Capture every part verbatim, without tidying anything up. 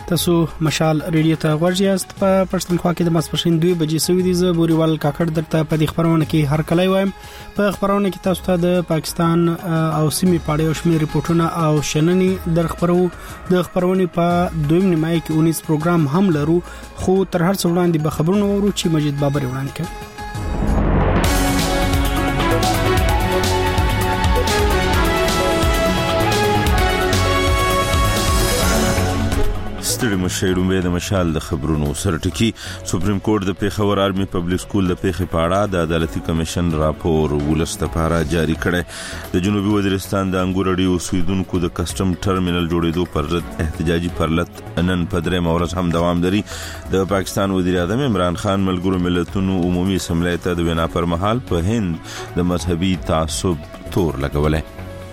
تاسو مشال ریډیو ته ورځئ په پښتونخوا کې د ماسپښین دوه بجې سوي دي. زه بوريوال کاکړ درته په دې خبرونه کې هر کله وایم. په خبرونه کې تاسو ته د پاکستان او سیمې په اړه شمېر ریپورتونه او شننې در خبرو. د خبرونه په دویم نیمه کې اونیس پروګرام هم لرو، خو تر هر څه وړاندې به خبرونه ورو چې مجید بابر وړاندې کوي. ستړي مشایروم د مشال د خبرونو سرټکی. سپریم کورټ د پیښور آرمي پبلک سکول د پیښې په اړه د عدالتي کمیشن راپور ولست لپاره جاری کړی. د جنوبي وزیرستان د انګور اډي اوسیدونکو د کسٹم ټرمینل جوړېدو پر ضد احتجاجي پرلط نن په درې مورز هم دوام لري. د پاکستان وزیر اعظم عمران خان ملګرو ملتونو عمومي اسمبلی ته د وینا پر مهال په هند د مذهبي تعصب تور لګولای.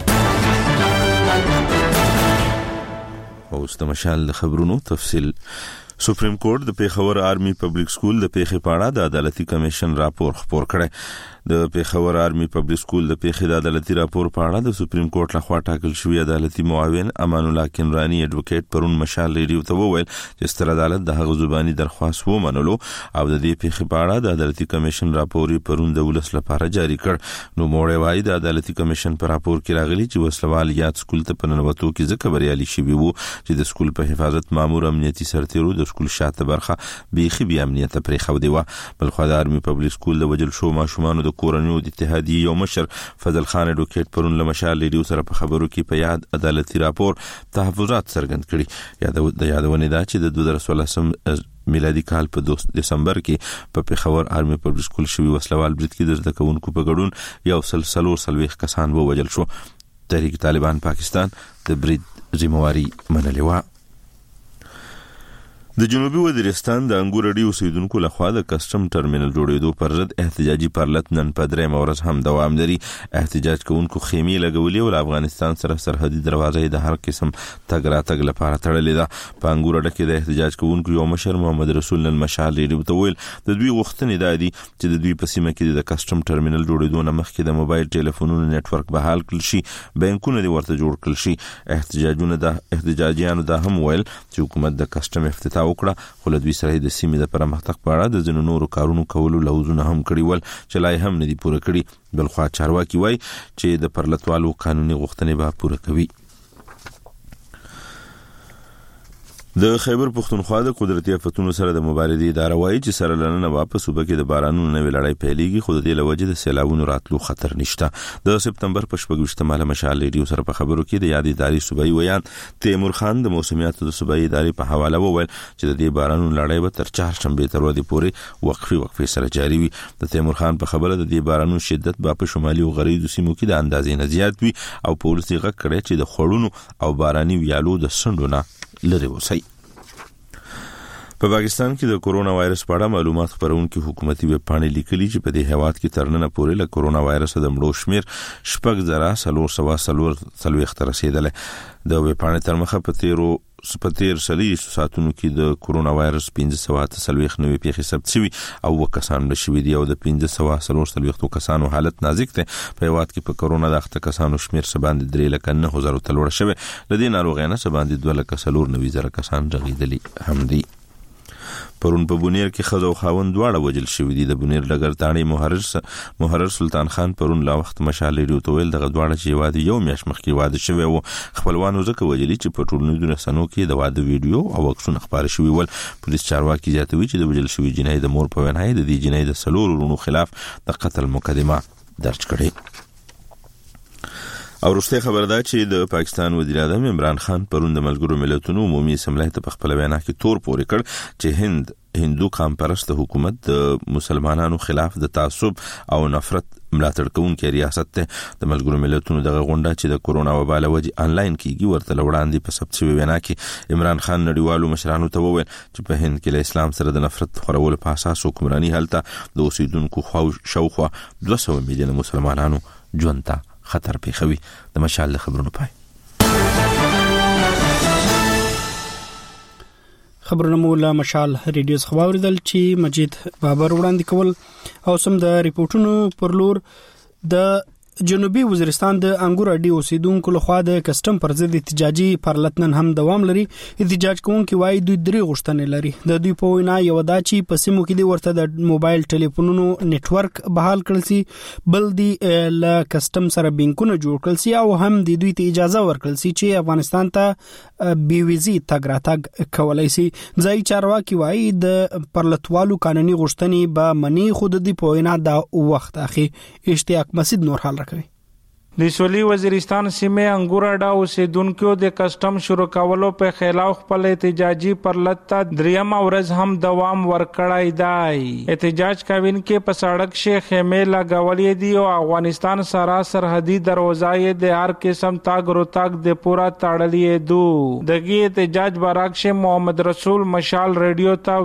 اوس د مشال د خبرونو تفصیل. سپریم کورټ د پیښور آرمي پبلک سکول د پیښې په اړه د عدالتي کمیشن راپور خپور کړی. د پیښور آرمي پبلک سکول د پیښې د عدالتي راپور په اړه د سپریم کورټ لخوا ټاکل شوی عدالتي معاون امان الله کنرانی اډوکیټ پرون مشال ریډیو ته وویل چې ستر عدالت د هغه زبانی درخواست ومنلو او د دې پیښې په اړه د عدالتي کمیشن راپور پرون د ولس لپاره جاری کړ. نو موړې وايي د عدالتي کمیشن پر راپور کې راغلي چې وسلوال یاد سکول ته پننوتو کې ځکه بریالي شوی وو چې د سکول په حفاظت مامور امنیتي سرتیرو د سکول شاته برخه بیخي بي امنیت پرې خو دی و. بل خو د آرمي پبلک سکول د وجل شو ماشومان د کورنیو د اتحادیه یو مشر فضل خان اډوکیټ پرون له مشال ریډیو سره په خبرو کې په یاد عدالتي راپور تحفظات څرګند کړي. یاد د یادونه ده چې د دوه زره څلور میلادي کال په دوه دسمبر کې په پیښور آرمي پبلک سکول شوی وسلوال برید کې د زده کوونکو په ګډون یو سلسله سلويخ کسان ووجل شو. تحریک طالبان پاکستان د برید ذمہواری منلې و. د جنوبي وزیرستان د انګور اډي اوسیدونکو لخوا د کسٹم ټرمینل جوړېدو پر ضد احتجاجي پرلط نن په درې مورز هم دوام لري. احتجاج کوونکو خیمې لګولې او افغانستان سره سرحدي دروازې د هر قسم تګ راتګ لپاره تړلې ده. په انګور اډه کې د احتجاج کوونکو یو مشر محمد رسول نن مشال ریډیو ته ویل د دوی غوښتنې ده دي چې د دوی په سیمه کې د کسٹم ټرمینل جوړېدو نه مخکې د موبایل ټلیفونونو نتورک بحال کړل شي، بانکونه دې ورته جوړ کړل شي. احتجاجونه د احتجاجیانو د هم ویل چې حکومت د کسٹم افتتاح وکړه، خو له دوی سره د سیمې د پرمختګ په اړه د ځینو نورو کارونو کولو لوزونه هم کړي ول چې لای هم نه دي پوره کړي. بل خو چارواکي وایي چې د پرلطوالو قانوني غوښتنې به پوره کوي. د خیبر پښتونخوا د قدرتي آفتونو سره د مبارزې اداره وایي چې سره لننه واپس صوبه کې د بارانونو نوې لړۍ پیلېږي، خو د دې لوجه د سیلابونو راتلو خطر نشته. د سپتمبر په شپږویشتمه له مشال ریډیو سره په خبرو کې د یادې ادارې صوبایي ویان تیمور خان د موسمیاتو د صوبایي ادارې په حواله وویل چې د دې بارانونو لړۍ به تر چهارشنبې تر ورځې پورې وقفي وقفي سره جاري وي. د تیمور خان په خبره د دې بارانونو شدت به په شمالي او غربي سیمو کې د اندازې نه زیات وي او پولیس یې غږ کړی چې د خړونو او باراني ویالو د سندونه لري وسی. په پاکستان کې د کورونا وایرس په اړه معلومات خپرونکي حکومتي ویب پاڼې لیکلي چې په دې هیواد کې ترننه پورې له کورونا وایرس د مړو شمیر شپږ زره څلور سوه څلور څلوېښت ته رسیدلی. د ویب پاڼې تر مخه په تیرو په تیر څلوېښتو ساعتونو کې د کورونا وایرس پنځه سوه اته څلوېښت نوې پیښې ثبت شوي او اووه کسان مړه شوي دي او د پنځه سوه څلور څلوېښتو کسانو حالت نازک دی. په هیواد کې په کورونا د اخته کسانو شمیر څه باندې درې لکه نهه زرو ته لوړ شوی. له دې ناروغۍ نه څه باندې دوه لکه څلور نوي زره کسان رغېدلي هم دي. پرون په بونیر کې ښځه او خاوند دواړه وژل شوي دي. د بونیر لګرتاڼي محرر محرر سلطان خان پرون لا وخت مشال ریډیو ته ویل دغه دواړه چې واده یو میاشت مخکې واده شوی و. خپلوانو ځکه وژلي چې په ټولنیزو رسنیو کې د واده ویډیو او عکسونه خپاره شوي ول. پولیس چارواکي زیاتوي چې د وژل شوي جنۍ د مور په وینا د دې جنۍ د څلورو وروڼو خلاف د قتل مقدمه درج کړې. او وروسته خبر ده چې د پاکستان وزیر اعظم عمران خان پرون د ملګرو ملتونو عمومي اسمبلی ته په خپل وینا کې تور پورې کړ چې هند هندو قام پرست حکومت د مسلمانانو خلاف د تعصب او نفرت ملاتړ کوونکی ریاست ته. د ملګرو ملتونو دغه غونډه چې د کورونا وبا له وجې انلاین کیږي ورته وړاندې په ثبت شوی وینا کې عمران خان نړیوالو مشرانو ته وویل چې په هند کې له اسلام سره د نفرت خورولو په اساس حکمراني هلته د اوسیدونکو شاوخوا دوه سوه میلیونه مسلمانانو ژوند ته خطر پیښوي. د مشال خبرونو پای. خبرونه مو له مشال ریډیو څخه واوریدل چې مجید بابر وړاندې کول او سم د ریپورتونو پر لور. د جنوبي وزیرستان د انګور اډي اوسیدونکو لخوا د کسٹم پر ضد احتجاجي پرلطنن هم دوام لري. احتجاج کوونکي وایي دوی درې غوښتنې لري. د دوی په وینا یو دا چې په سیمو کې د ورته د موبایل ټلیفونونو نتورک بحال کړل شي، بل دی ل کسٹم سره بینکونه جوړ کړل شي، او هم د دوی ته اجازه ورکړل شي چې افغانستان ته بي ویزي تګ راتګ کولای شي. ځای چارواکي وایي د پرلطوالو قانوني غوښتنې به مني، خو د دې په وینا دا وخت اخی. اشتیاق مسجد نور حال راکوي. د سولي وزیرستان سیمه انګور اډا اوسیدونکو د کسٹم شروع کولو په خلاف خپل احتجاجي پرلط دریم ورځ هم دوام ورکړای دی. احتجاج کوونکي په سړک شیخ خیمه لګولې دي او افغانستان سره سرحدي دروازې د هر قسم تاګ روتاګ د پورا تړلې دو. دغه احتجاج برعکس محمد رسول مشال ریډیو ته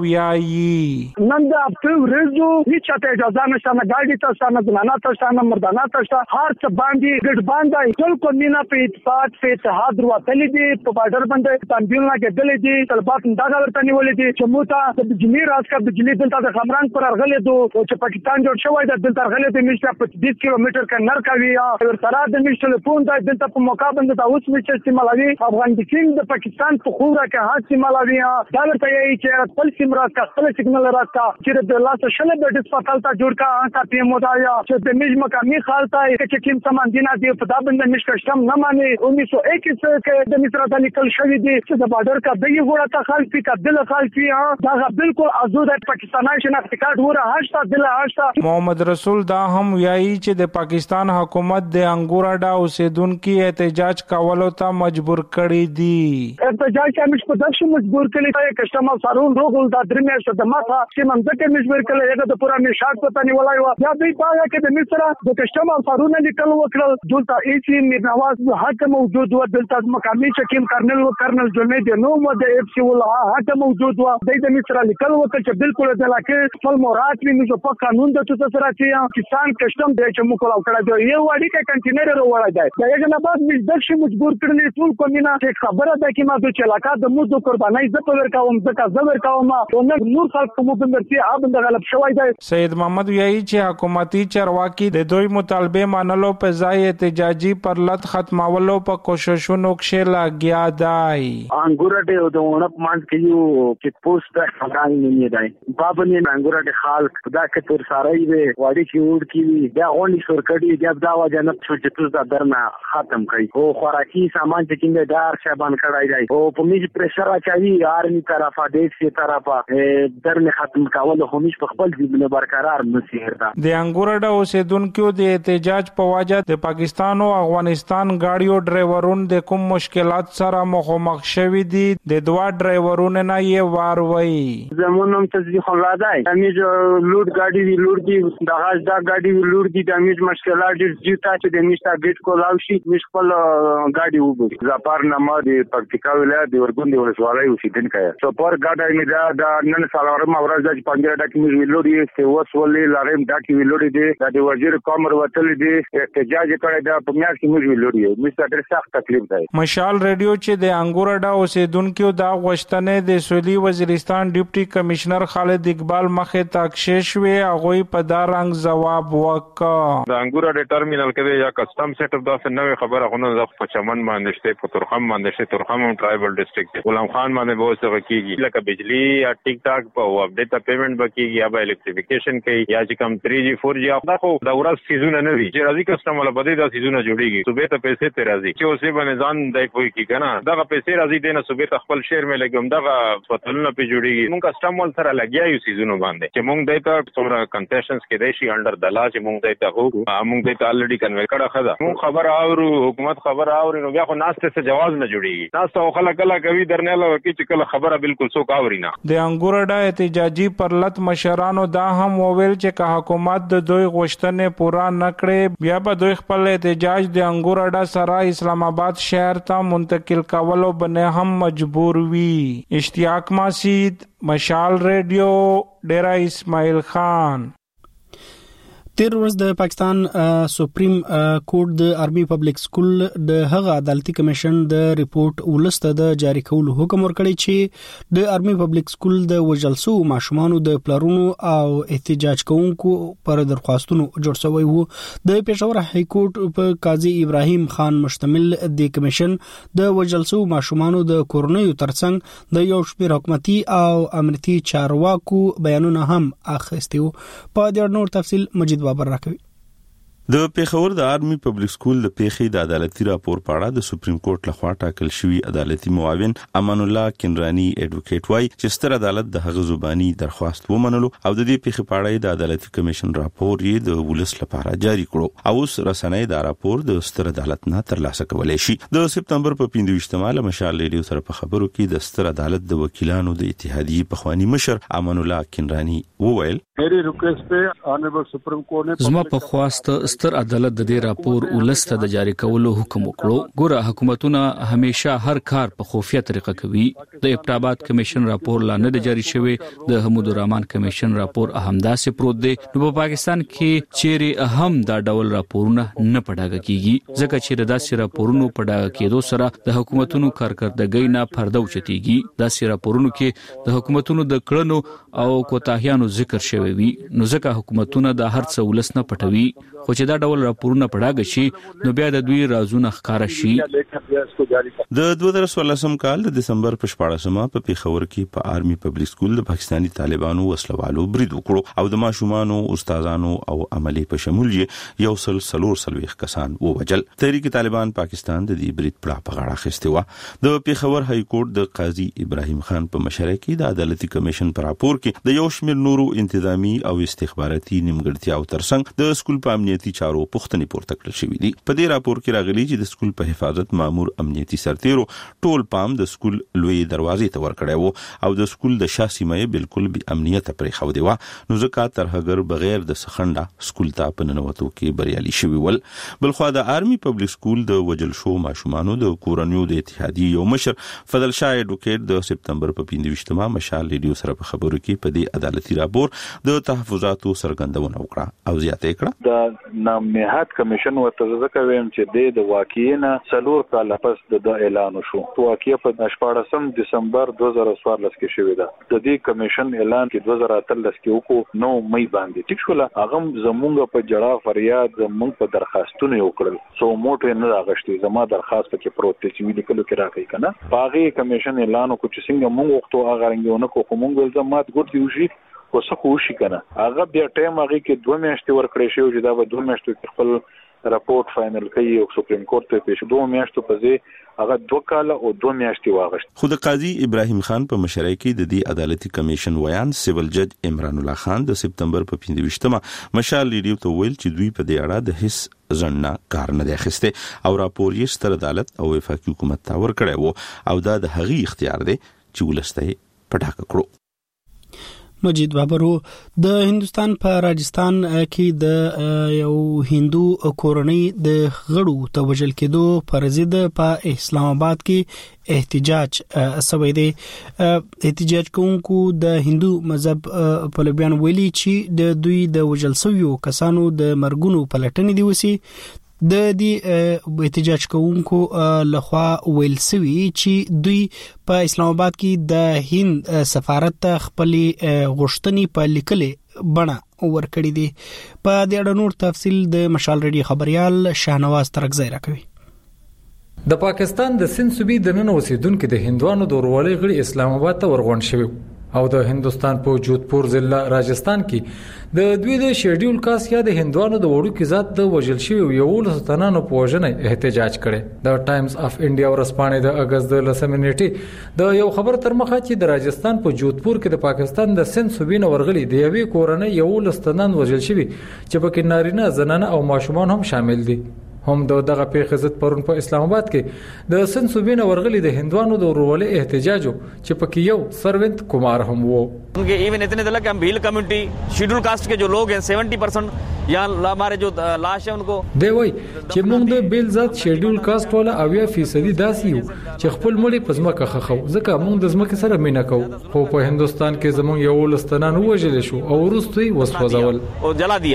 ویایي نن د خپل ورځو هیڅ ته اجازه نشته، نه ګاډي ته نه زنانه ته نه مردانه ته هر څه باندې ګډ باندې ټول کومینا په اتفاق په اتحاد وروتلې دي. په بارډر باندې تنظیمونه کېدلې دي، طلبات اندازه ورته نیولې دي چې موته د بجلی راځه بجلی دلته د خمران پر ارغلې دو او چې پاکستان جوړ شوی د دلته ارغلې د میشته په بیس کیلومتر کې نر کوي او سره د میشته ټلیفون د دلته په موقع باندې د اوس میشته استعمالوي افغان دکین د پاکستان په خوره کې هات استعمالوي دا ورته یي چې خپل سیم راځه خپل سیګنال راځه چې د لاسه شله د ډسپټال ته جوړ کا کا پی مودایا چې د میج مقامي خالتا چې کوم سامان دي نه په دا باندې مشکشتم نه مانی انیس سو اکیس کې د مصر د لیکل شوی دی چې د بارډر کا دغه غوړه ته خلفي کا دل خلفي دا بالکل ازود پاکستاني شناخت کارت وره هاشتا دل هاشتا. محمد رسول دا هم ویایي چې د پاکستان حکومت د انګور اډا اوسیدونکو احتجاج کولو ته مجبور کړی دی. احتجاج کې مش په دښه مجبور کړی دی کسٹم سارون روغل دا درمه شو د ماته چې منځ مجبور کړی هغه د پورا نشاط پته نیولای و یا دوی پاګه کې د مصر د کسٹم سارون لیکل وکړل دلته ایسی نواز حق موجود و دلته مقامی چکیم کرنل و کرنل جنید نو و د اف سی ول حق موجود و د مصر لیکل وکړ چې بالکل د لکه خپل مراد ویني چې په قانون د څه سره چې کسان کسٹم د چې مو کولاو کړه دی یو وړي کې کنټینر وروړی دی دا یو نه بعد مزدک مجبور کړل ټول کومینا چې خبره ده چې ما د چلاکا د مو د قربانای ز په ورکاوم ځکه ز ورکاوم او نور خلک مو بندرتي اب د غلب شوی دی. سید محمد ویایي چې حکومتي چارواکي د دوی مطالبه منلو په ځای احتجاجي پرلط ختمولو په کوششونو کې لګیا دی. انګور اډه د ونپ مان کې یو چې پوسټ څنګه نه دی بابنی انګور اډه حال دا کې تر ساري وي واړي چې وډ کی دا اونې سرکړي دا دا وجه نه چې تاسو دا درنه ختم کړي او خوراکي سامان چې کیند دار شابان کړای دی او په میج پرشر اچوي آرمي طرفه د سی طرفه درنه ختم کول خو میش په خپل ځبنه برقرار نشي هردا. د انګور اډه اوسیدونکو د احتجاج په وجه د پاکستان او افغانستان ګاډیو ډرایورون د کوم مشکلات سره مخامخ شوي دي د دوه ډرایورونو نه یې وار وایي. زمونږ تصدیق الله دی امیج لوډ ګاډي وی لوډ دي د غاز دا ګاډي وی لوډ دي د امیج مشکلات دي چې تاسو د میشتا ګیټ کولاو شي مش خپل ګاډي وګوري. زپار نامه د پکتیکا ولایت د ورګوند ولسوالۍ اوسیدونکی یم. سپور ګاډي می دا د نن سالورم اورز د پنځه ډک می وی لوډ یې سی وس ولې لارم ډک وی لوډ دي د وزیر کومر وتل دي احتجاج کړی دا په میاشت کې موږ وی لوډ یو مست ډېر سخت تکلیف دی. مشال ریډیو چې د انګور اډا اوسیدونکو دا غوښتنې د سولي وزیرستان ډیپټي کمشنر خالد اقبال مخې تاکشش وی هغه په دا رنګ جواب وکړ. د انګور اډا ټرمینل کې یا کسٹم سیټ اپ دا څه نوې خبره غوونه د په چمن باندې شته په ترخم باندې شته ترخم ټرایبل ډیسټریکټ غلام خان باندې به څه کیږي لکه بجلی یا ټیک ټاک په اپډیټ پیمنٹ بکیږي یا به الکتریفیکیشن کوي یا چې کم تھری جی فور جی دا خو دا ورځ سیزونه نه وي چې راځي کسٹم ولا بده دا سیزونه جوړیږي صوبې ته پیسې ته راځي چې اوسې باندې ځان دای کوی کی کنه دا پیسې راځي دینه صوبې ته خپل شهر مې لګم دا پتلونه په جوړیږي مونږ کسٹم ول سره لګیا یو سیزونه باندې چې مونږ دایته څومره کنسیشنز کې دی شي انډر د لا چې مونږ دایته هو مونږ دایته الریډي کنوي کړه خدا مونږ خبر اورو حکومت خبر اوري نو بیا خو ناشته څه جواز نه جوړیږي تاسو خلک کله کوي درنه لو کې چې کله خبره بالکل څوک اوري نه. د انګور اډا احتجاجي پرلط مشرانو دا هم وویل چې که حکومت د دوی غوښتنې پوره نه کړي بیا به دوی خپل احتجاج د انګور اډا سره اسلام آباد شهر ته منتقل کولو باندې هم مجبور وي. اشتیاق مسجد مشال ریډیو ډیرا اسماعیل خان. تیر ورځ د پاکستان سپریم کورټ د آرمي پبلک سکول د هغه عدالتي کمیشن د ریپورت ولسته د جاری کولو حکم ورکړی چې د آرمي پبلک سکول د وجلسو ماشومانو د پلارونو او احتجاج کوونکو پر درخواستونو جوړ شوی وو. د پېښور هاي کورټ په قاضي ابراهيم خان مشتمل د کمیشن د وجلسو ماشومانو د کورنیو ترڅنګ د یو شمېر حکومتي او امنیتي چارواکو بیانونه هم اخیستي وو. په دې نور تفصیل مجید بابر راکوي. د پیښور د آرمي پبلک سکول د پیښې د عدالتي راپور په اړه د سپریم کورټ لخوا ټاکل شوی عدالتي معاون امان الله کنرانی اډوکیټ وای چې ستر عدالت د هغه زبانی درخواست ومنلو او د دې پیښې په اړه د عدالتي کمیشن راپور یې د ولس لپاره جاری کړو او اوس رسنۍ دا راپور د ستر عدالت نه ترلاسه کولای شي. د سپتمبر په پنځه ویشتمه مشال ریډیو سره په خبرو کې د ستر عدالت د وکیلانو د اتحادیې پخوانی مشر امان الله کنرانی وویل मेरी रिक्वेस्ट पे honourable supreme court ने زما په خواست ستر عدالت د دې راپور ولسته د جاری کولو حکم وکړو. ګوره حکومتونه همیشه هر کار په خفیه طریقه کوي. د ابتابات کمیشن راپور لا نه جاری شوی، د حمود الرحمن کمیشن راپور اهمداسې پروت دی. نو په پاکستان کې چیرې هم دا ډول راپورونه نه پډاګه کیږي ځکه چې داسې راپورونو پډاګه کېدو سره د حکومتونو کارکردګۍ نه پرده اوچتيږي. داسې راپورونو کې د حکومتونو د کړنو او کوتاهیانو ذکر شوی وي، نو ځکه حکومتونه د هر څه ولس نه پټوي. خو چې دا ډول راپورونه پډاګه شي نو بیا د دوی رازونه ښکارا شي. د دوه زره څوارلسم کال د دسمبر په شپاړسمه په پیښور کې په آرمي پبلک سکول د پاکستاني طالبانو وسلوالو برید وکړو او د ماشومانو، استادانو او عملي په شمول یو سل سلور سلويخ کسان ووجل. تحریک طالبان پاکستان د دې برید پړه په غاړه اخیسته و. د پیښور هاي کورټ د قاضي ابراهيم خان په مشرۍ کې د عدالتي کمیشن پر راپور کې د یو شمېر نورو انتظامی او استخباراتي نیمګړتیا او ترڅنګ د سکول په امنیتي چارو پوښتنې پورته کړل شوې دي. په دې راپور کې راغلي چې د سکول په حفاظت مامور امنیتي سرتیرو ټول پام د سکول لوی دروازې ته ورکړی وو او د سکول د شا سیمه بالکل بې امنیت پرې خو دی و. نو ځکه ترهګر بغیر د سخنده سکول ته په ننوتو کې بریالي شوی ول. بلخو د آرمي پبلک سکول د وجل شو ماشومانو د کورنیو د اتحادیې یو مشر فضل شاه اډوکیټ د سپتمبر په پنځه ویشتمه مشال ریډیو سره په خبرو کې په دې عدالتي راپور د تحفظاتو سرګندونه وکړه او زیاته کړه. د نامنهاد کمیشن ورته ځکه ویم چې د واقعینا سلور کال پس د اعلان شو. واقعي په شپاړسم دسمبر دوه زره څوارلس کې شوې ده. د دې کمیشن اعلان کې دوه زره اتلس کې وکړو نو مې باندې ټیک شو. هغه زمونږ په جړه فریاد زمونږ په درخواستونه وکړل سو موټر نه راغشتي. زما درخواست کې پروت چې ویل کلو کې راکې کنه باغي کمیشن اعلان کو چې څنګه مونږ وختو هغه رنګونه کو کومګ ولزمات ګورتي وشي او څه خو شي کنه. هغه بیا ټایم هغه کې دوه میاشتې ورکړې شو چې دا به دوه میاشتې کې خپل راپورټ فائنل کوي او سپریم کورټ ته پیښ دوه میاشتو په ځای هغه دوه کال او دوه میاشتې واغشت. خود قاضي ابراهيم خان په مشرۍ کې د دې عدالتي کمیشن ویان سیول جج عمران الله خان د سپتمبر په پنځه ویشتمه مشال ریډیو ته ویل چې دوی په دې اړه د هیڅ ځنه کار نه دی اخیسته او راپور یې ستر عدالت او وفاقي حکومت ته ورکړی وو او دا د هغې اختیار دی چې ولسته پټاکه کړو. مجید بابرو د هندستان په راجستان کې د یو هندو کورنۍ د غړو ته وژل کېدو پر ضد په اسلام آباد کې احتجاج سوی دی. احتجاج کوونکو د هندو مذهب په لبیان ویلي چې د دوی د وژل شویو کسانو د مرګونو پلټنې دی وسی. د دې احتجاج کوونکو لخوا ویل سوي چې دوی په اسلام آباد کې د هند سفارت ته خپل غوښتنې په لیکلې بڼه ورکړې دي. په دې اړه نور تفصیل د مشال ریډیو خبريال شاهنواز ترکزی راکوي. د پاکستان د سند صوبې د نن اوسیدونکو د هندوانو د ورولۍ غړي اسلام آباد ته ورغون شوی او د هندستان په جودپور ضلع راجستان کې د دوی د شیډول کاست یا د هندوانو د وړو کې ذات د وژل شوی یو لسنانو په وژنې احتجاج کړي. د ټایمز اف انډیا ورسپانې د اگست د لسمې نیټې د یو خبر تر مخه چې د راجستان په جودپور کې د پاکستان د سند صوبې نه ورغلي د یوې کورنۍ یو لسنان وژل شوی چې پکې نارینه، زنانه او ماشومان هم شامل دي. هم د دغه پیښې ضد پرون په اسلام آباد کې د سند صوبې نه ورغلي د هندوانو د ورولۍ احتجاج چې پکې یو سروینت کمار هم وو. उनके इवन इतने तक कि हम भील कम्युनिटी शेड्यूल कास्ट के जो लोग हैं सेवेंटी परसेंट या हमारे जो लाश है उनको دی وای چې موږ د بیل ذات شیډول کاست ولا اویا فیصدي داسي یو چې خپل مړي په ځمکه خخو ځکه موږ د ځمکې سره مینا کوو. خو په هندستان کې زموږ یو لستنان وژل شو او وروسته وسوځول او جلا دیا.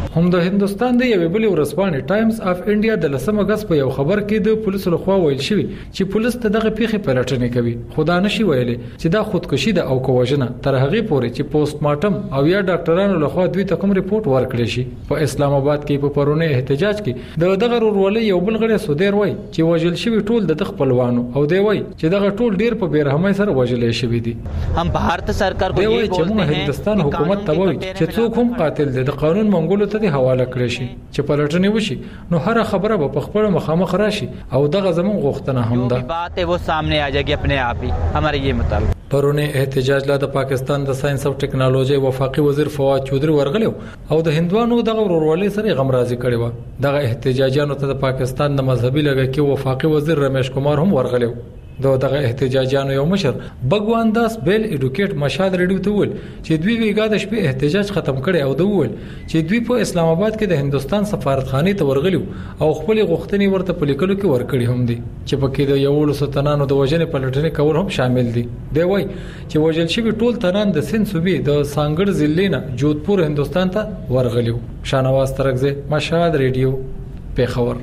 هم د هندستان د یوې بلې ورځپاڼې ټایمز اف انډیا د لسم اگست په یو خبر کې د پولیسو لخوا ویل شوی چې پولیس ته دغه پیښې پلټنې کوي، خو دا نشي ویلي چې دا خودکشي ده او کوژنه تر هغه پورې چې پوسټ مارټم او یا ډاکټرانو لخوا دوی ته کوم ریپورت ورکړي شي. په اسلام آباد کې په پرونه احتجاج کې د دغه ورولې یو بل غړي سودیر وای چې وژل شوی ټول د خپلوانو او دی وای چې دغه ټول ډیر په بیرحمۍ سره وژل شوی دي. هم بھارت سرکار کو یې بولته ہیں هندستان حکومت ته وایي چې څوک هم قاتل دی د قانون منګولو ته حواله کړی شي چې پلټنې وشي، نو هر خبره به په خپل مخامخ راشي او دغه زمون غوښتنه هم ده. بات ہے وہ سامنے آ جائے گی اپنے آپ ہی. ہمارا یہ مطالبہ پرونه احتجاج لا د پاکستان د ساينس او ټکنالوژي وفاقي وزیر فواد چودري ورغلو او د هندوانو دغه ورولې سره غمرازي کړي و. دغه احتجاجانو ته د پاکستان د مذهبي لږه کې وفاقي وزیر رمیش کمار هم ورغلو. دغه احتجاجانو یو مشر بګوان داس بیل ایډوکیټ مشاد ریډیو ته ول چې دوی ویګا د شپې احتجاج ختم کړي او د ول چې دوی په اسلام آباد کې د هندستان سفارتخانه ته ورغلو او خپل غوښتنې ورته په لیکلو کې ورکړي هم دي چې پکې د یو لستنانو د وژنې پلټنې کول هم شامل دي. دی وای چې وژل شوی ټول تنان د سند صوبې د سانګړ ضلع نه جودپور هندستان ته ورغلو. شانواز ترکزه مشاد ریډیو پیښور.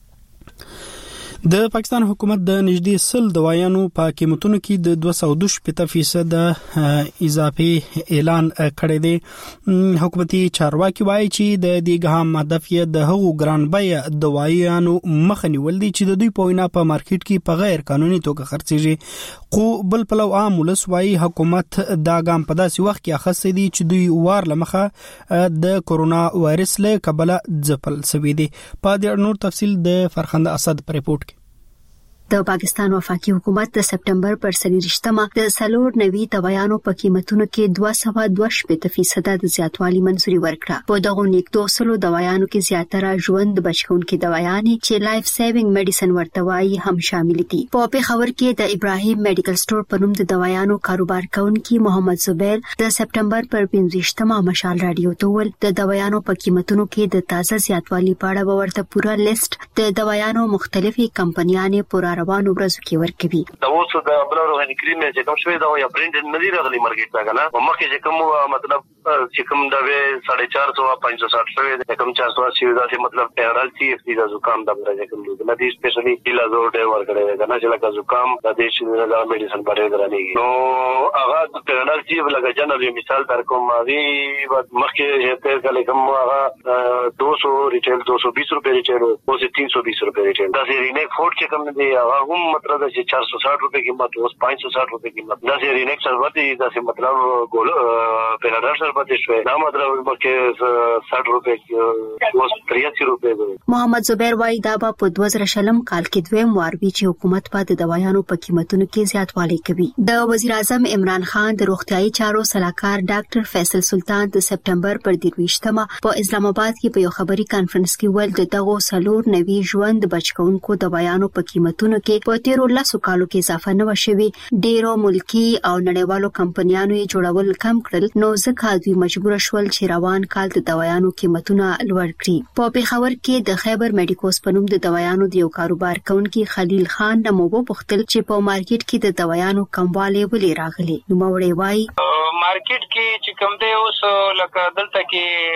د پاکستان حکومت د نږدې سل دوايانو په قیمتونو کې د دوه سوه دوه شپږ فیصد اضافي اعلان کړی دی. حکومتي چارواکي وایي چې د دې ګام هدف یې د هغو ګران بیه دوايانو مخه نیول دي چې د دوی په وینا په مارکیټ کې په غیر قانوني توګه خرڅېږي. خو بل پلو عام ولس وایي حکومت دا ګام په داسې وخت کې اخیستی دی چې دوی وار لمخه د کورونا وایرس له کبله ځپل شوی دی. په دې نور تفصیل د فرخنده اسد پر ریپورت کې. د پاکستان وفاقي حکومت د سپټمبر پر سلیریشتمه د سلور نوي دوايانو په قیمتونو کې دوه سوه دوه شپږ فیصد د زیاتوالي منځوري ورکړه. په دغه نیکدو سلو دوايانو کې زیاتره ژوند بچونکو دوايانې چې لایف سیوینګ میډیسن ورته وایي هم شامل دي. په پیښور کې د ابراهیم میډیکل سٹور په نوم د دوايانو کاروبار کوونکي محمد زبیر د سپټمبر پر پنځوستمه مشال رادیو ته ول د دوايانو په قیمتونو کې د تازه زیاتوالي په اړه ورته پوره لیست د دوايانو مختلفي کمپنیانې پوره روانو ورځو کې ورکوي. دا اوس د بلورو هنکرین چې کوم شوی دا یا برند نه دی راغلی مارکیټ ته کنه مخکې چې کوم مطلب چې کوم دا به ساڑھے چار سو پانچ سو ساٹھ شوی د کوم چار سو اسی دا چې مطلب پیرال سی اف دی دا زکام دا برځه کوم د ندی سپیشلی ایلا زور ډیر ورکړی کنه چې لکه زکام د دې چې دا میډیسن باندې درانه نو هغه پیرال سی لکه جنرال مثال در کوم ماوی مخکې چې تر کله کوم هغه دو سو ریټیل دو سو بیس روپے ریټیل او تین سو بیس روپے ریټیل دا چې رینیک فورټ چې کوم دی هم مطلب ہے چار سو ساٹھ روپے قیمت اس پانچ سو ساٹھ روپے قیمت جیسے رینیک شربت جیسے مطلب گول پیرادر شربت ہے نا مطلب کہ ساٹھ روپے تریاسی روپے. محمد زبیر وای دا په دوه زره شلم کال کې دویم وار وی چې حکومت په د دوايانو په قیمتونو کې زیاتوالی کوي. د وزیر اعظم عمران خان د روغتیايي چارو صلاحکار ډاکټر فیصل سلطان د سپټمبر پر درویشتمه په اسلام آباد کې په یو خبري کانفرنس کې ول د دغه سلور نوي ژوند بچکونکو دوايانو په قیمتونو کې په تیرو لسو کالو کې اضافه نه وشوي. ډیرو ملکی او نړیوالو کمپنیانو یې جوړول کم کړل نو ځکه دوی مجبور شول چې روان کال د دوايانو قیمتونه لوړ کړي. په پیښور کې د خیبر میډیکوس په نوم د دوايانو د یو کاروبار کوونکي خلیل خان د موبو پختل چې په مارکیټ کې د دوايانو کموالی ولې راغلي. نو موري وای مارکیټ کې چې کوم دی اوس لکه دلته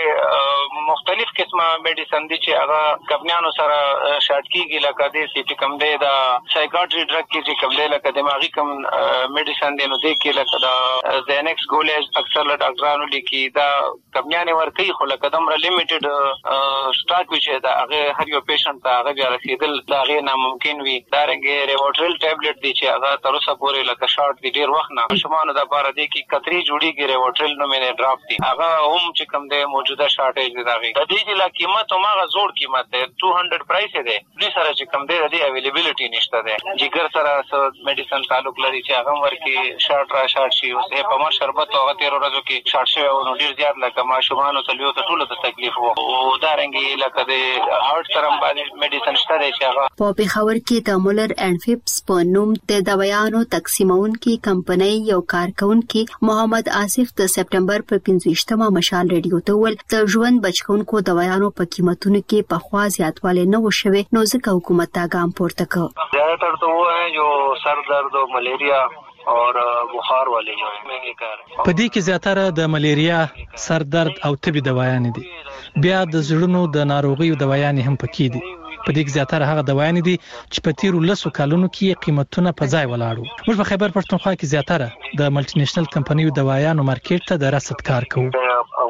کې مختلف قسمه میډیسن دي چې هغه کمپنیانو سره شارټ کیږي لکه د سی ټی کوم دی دا سایکاټری ډرګ کې چې کوم دی لکه دماغي کوم میډیسن دی نو دی کې لکه دا زینکس ګولې اکثر له ډاکټرانو لیکي دا کمپنیانې ورکوي خو لکه دومره لیمیټډ سټاک وي چې دا هغه هر یو پیشنټ ته هغه بیا رسېدل د هغې ناممکن وي. دارنګې ریوټرل ټیبلټ دی چې هغه تر اوسه پورې لکه شارټ دی ډېر وخت نه ماشومانو دپاره دی کې کترې جوړېږي ریوټرل نومې ډراپ دی هغه هم چې کوم دی موجوده شارټیج دی د هغې د دې چې لا قیمت هماغه زوړ قیمت دی ټو هنډرډ پرایس یې دی دوی سره چې کوم دی د دې اویلیبلټي نشته دی. جګر سره میډیسن تعلق لري چې هغه ورکې شارټ را شارټ شي اوس یې په ما شربت هغه تېرو ورځو کې شارټ شوی و نو ډېر زیات لکه ماشومانو ته لویو ته ټولو ته تکلیف و او دارنګې لکه د هارټ سره باندې میډیسن شته دی چې هغه په پیښور کې د مولر اینډ فیپس په نوم د دوايانو تقسیمونکي کمپنۍ یو کارکونکي محمد آصف د سپټمبر په پنځوستمه مشال ریډیو ته ول د ژوند بچکونکو دوايانو په قیمتونو کې په خوا زیاتوالی نه وشوي نو ځکه حکومت دا ګام پورته کړ. زیادہ تر تو وہ ہیں جو سر درد اور ملیریا और बुखार वाले जो है महंगे car په دې کې زیاتره د ملیریا، سر درد او تبي دوايان دي. بیا د زړونو د ناروغیو دوايان هم پکې دي. په دې کې زیاتره هغه دوايان دي چې په تیرو لسو کلونو کې قیمتونه په ځای ولاړو. موږ په خیبر پښتونخوا کې زیاتره د ملټي نېشنل کمپنیو دوايانو مارکیټ ته د رسد کار کوو.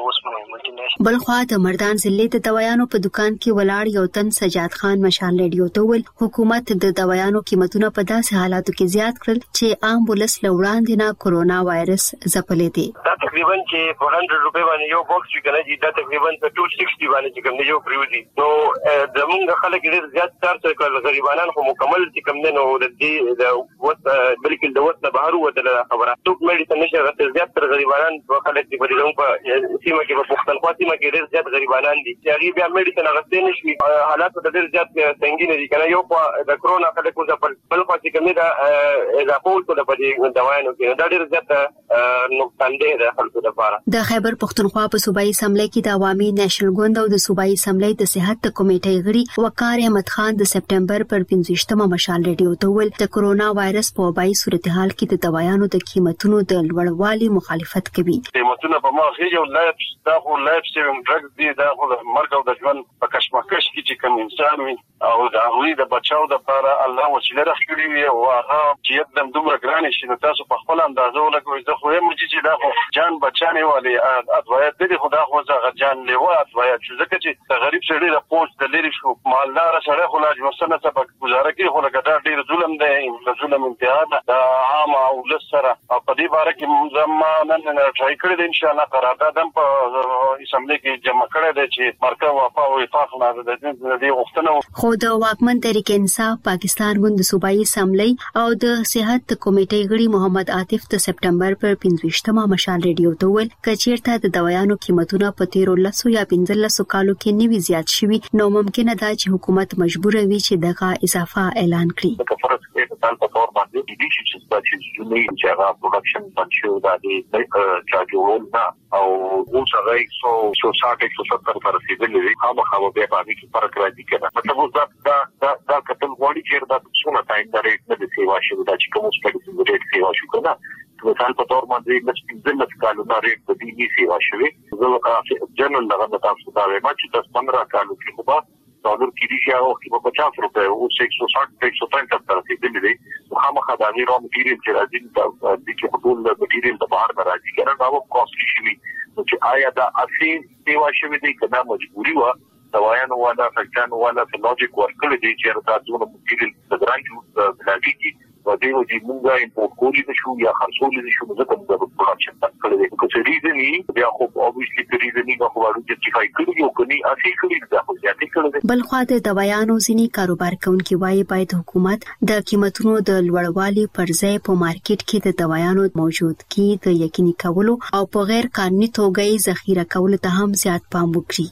بلخوا د مردان ضلع د دوايانو په دکان کې ولاړ یو تن سجاد خان مشال ریډیو ته ول حکومت د دوايانو قیمتونه په داسې حالاتو کې زیات کړل چې عام ولس لوړاندې نه کورونا وایرس ځپلې دي. دا تقریبا چې په هندرد روپے باندې یو باکس وکړي چې دا تقریبا په دوه سو شصت باندې چې کوم یو پریوزي نو زمونږ خلک ډېر زیات تر څو غریبانان خو مکمل چې کوم نه نو د دې د وڅ بلکې د وڅ بهر وته خبره ټوک مېډیسن نشه غته زیات تر غریبانان په خلک چې په دې په سیمه کې په پښتونخوا سیمه کې ډېر زیات غریبانان دي چې هغه بیا مېډیسن غته نشي حالات د ډېر زیات سنگین دي کنه یو په د کرونا خلکو ځپل بل په چې کوم دا د پول ته په دې دوايانو کې دا ډېر زیات نقصان دی د خلکو لپاره. د خیبر پښتونخوا په صوبایي اسمبلی کې د عوامي نېشنل ګوند او د صوبایي اسمبلی د صحت کمیټې غړي وقار احمد خان د سپټمبر پر پنځه مشال ریډیو ته ول د کورونا وایرس په وبایي صورتحال کې د دوايانو د قیمتونو د لوړوالي مخالفت کوي. قیمتونه په ماخه یو لایف دا خو لایف سیوینګ ډرګ دی دا خو د مرګ او د ژوند په کشمکش کې چې کوم انسان وي او دا غوي د بچاو د لپاره الله وسیله راخړي وي او هغه چې یدم دومره ګران شي نو تاسو په خپل اندازو لګوي زه خو هم چې دا خو جان بچانه والی ادوایت دي خدا خو زغه جان لیوا ادوایت چې ځکه چې غریب سړي د پوسټ د لری شو مالدار سره خو لاج وسنه سبق گزاره کوي خو لګا ډیر ظلم دی د ظلم انتها د عام او لسره په دې باره کې زمانه نه ټرای کړی دی ان شاء الله قرارداد هم په اسمبلی کې جمع کړی دی چې مرکه وفا او اتفاق نه د دې غوښتنه خو د واکمن تحریک انصاف پاکستان ګوند صوبایي اسمبلی او د صحت کمیټې غړي محمد عاطف د سپټمبر پر پنځه مشال ریډیو ته ول کچیرته د دوايانو قیمتونه په تیرو لسو یا پنځلسو کالو کې نیوي زیات شوي نو ممکنه ده چې حکومت مجبور وي چې دغه اضافه اعلان کړي. مثال په تور باندې د دې چې چې جنې چې هغه پروډکشن بنشو د دې چاجول نه او اوس هغه یو سل شاته یو سل ستر پر رسیدلې دي هغه هغه به باندې چې فرق راځي کنه مطلب دا دا دا دا کتل وړي چې دا څونه ټایم دا ریټ نه دی سیوا شي دا چې کوم څه د ریټ سیوا شو کنه مثال په تور باندې د ځینې کالو دا ریټ د دې سیوا شوی زه جنرال دغه تاسو دا وایم چې تاسو پندرہ کالو کې خو با ډالر کې دي او کې په پچاس روپے او یک سو ساٹھ یک سو پینسٹھ تر رسیدلې دي خامخا د غیر مټیریل چې راځي د دې په ټول مټیریل د بهر راځي کنه دا وو کاستلی شي چې آیا دا اصلي سیوا شوی دی کنه مجبوری و دوايانو والا فکتانو والا په لوجیک ورکړي دي چې دا ټول مټیریل د ګرانټ بلاګي و دې و چې موږ امپورټ کولی د شو یا خرڅول دي شو زه کوم د پروډکشن تکړه دي کوم څه ریزنی بیا خو اوبویسلی د ریزنی نو خو ورو جسټیفای کړی یو کني اصلي کړی دا خو ځاتې کړی بل خو د دوايانو ځینی کاروبار کوونکي وايي باید حکومت د قیمتونو د لوړوالي پر ځای په مارکیټ کې د دوايانو موجودګي د یقیني کولو او په غیر قانوني توګه ذخیره کولو ته هم زیات پام وکړي.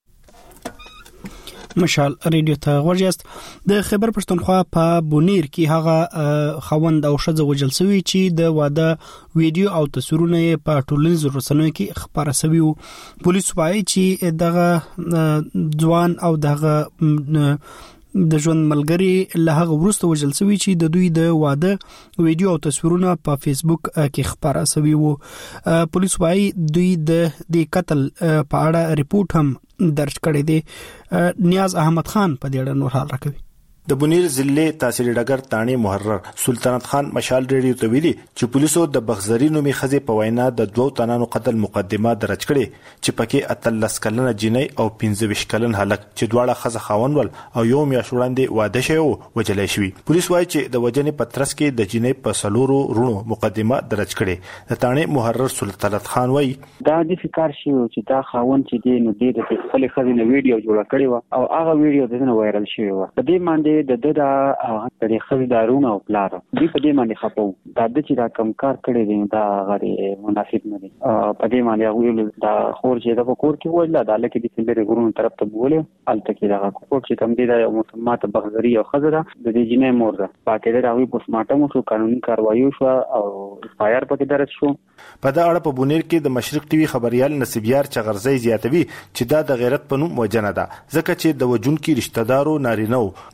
مشال ریډیو ته ورجست د خیبر پښتونخوا په بونیر کې هغه خوند او شذ وجل سوي چې د واده ویډیو او تصویرونه په ټولنیزو رسنیو کې خبره سوي وو. پولیس وايي چې دغه ځوان او دغه د ژوند ملګری له هغه وروسته وجل سوي چې د دوی د واده ویډیو او تصویرونه په فیسبوک کې خبره سوي وو. پولیس وايي دوی د دې قتل په اړه ریپورت هم درج کړی دی. نیاز احمد خان په دې اړه نور حال راکوي. د بونیر ضلع تحصیل ډګر تانی محرر سلطنت خان مشال ریډیو ته ویلي چې پولیسو د بغزری نومي خزه په وینا د دوو تنانو قتل مقدمه درج کړي چې پکې اتلس کلنه جنۍ او پنځه ویشت کلن هلک چې دواړه خزه خاون ول او یو میاشت وړاندې واده شوی وجلې شوی. پولیس وايي چې د وجنې پترس کې د جنۍ په سلورو رونو مقدمه درج کړي. د تانی محرر سلطنت خان وايي دا د فکر شي چې دا خاون چې دی نو د خپل خزه نو ویډیو جوړ کړی و او هغه ویډیو د نن وایرل شوی و. په دې باندې د د د د خزي دارونه او پلار دې په دې باندې خپو دا د چې دا کم کار کړی دی دا غری مناسب نه دی. په دې باندې هغه دا خور چې دا کور کې وایي دا لکه د فلر ګورونو طرف ته بوله الته کې دا کور چې کم دی دا مسمات بغزری او خزره د دې جنې مور ده پاکه دا وی پوسټ مارټم شو قانوني کاروایی شو او اسپایر پکې درج شو. په دا اړه په بونیر کې د مشرق ټي وي خبريال نصیبیار چغرزی زیاتوي چې دا د غیرت په نوم وجنه ده ځکه چې د وجون کې رشتہ دارو نارینه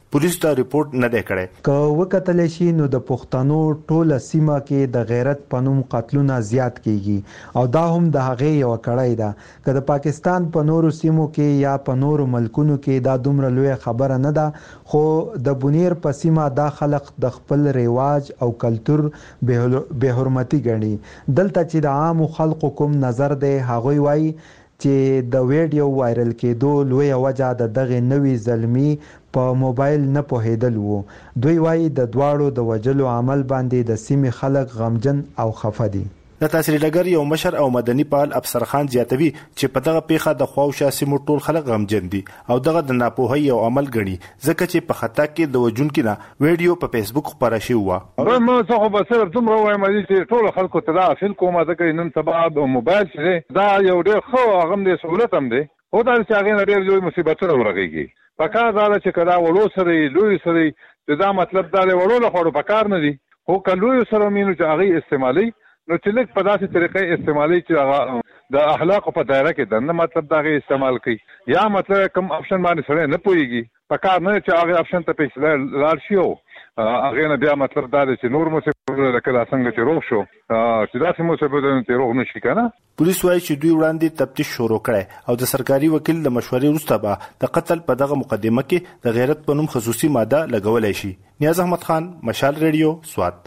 پولیس ته ریپورت نه دی کړی. که وکتل شي نو د پښتنو ټوله سیمه کې د غیرت پنوم قتلونه زیات کیږي او دا هم د هغې یو کړای ده. که د پاکستان په نورو سیمو کې یا په نورو ملکونو کې دا دومره لوی خبره نه ده، خو د بونیر په سیمه دا خلک د خپل رواج او کلچر به حرمتي ګڼي. دلته چې د عام خلکو کوم نظر دی هغوی وایي چې د ویډیو وایرل کېدو لویه وجه د دغه نوي ظلمي په موبایل نه پوهېدل وو. دوی وایي د دواړو د وجلو عمل باندې د سیمې خلک غمجن او خفه دي. د تحصیل ډګر یو مشر او مدني فعال افسر خان زیاتوي چې په دغه پیښه د خواوشا سیمو ټول خلک غمجن دي او دغه د ناپوهۍ یو عمل ګڼي، ځکه چې په خطا کې د وژونکي نه ویډیو په فیسبوک خپاره شوې وه. ما څه خو به صرف دومره وایم چې ټولو خلکو ته دا اپیل کوم ځکه نن سبا موبایل چې دا یو ډېر ښه هغه هم دی سهولت هم دی، خو دا چې هغې نه ډېر لوی مصیبتونه ورغېږي. په کار دا ده چې که دا وړو سره یې لویو سره یې دا مطلب دا دی وړو له خوړو په کار نه دي، خو که لویو سره مینو چې هغې استعمالوي نو چې لږ په داسې طریقې استعمالي چې هغه د اخلاقو په دایره کې دننه مطلب د هغې استعمال کوي، یا مطلب کوم اپشن باندې سړی نه پوهېږي، په کار نه چې هغې اپشن ته پیسې لاړ شي او هغې نه بیا مطلب دا دی چې نور مصیبتونه لکه دا څنګه چې روغ شو چې داسې مصیبتونه چې روغ نه شي که نه. پولیس وایي چې دوی وړاندې تفتیش شروع کړی او د سرکاري وکیل له مشورې وروسته به د قتل په دغه مقدمه کې د غیرت په نوم خصوصي ماده لګولی شي. نیاز احمد خان، مشال ریډیو، سوات.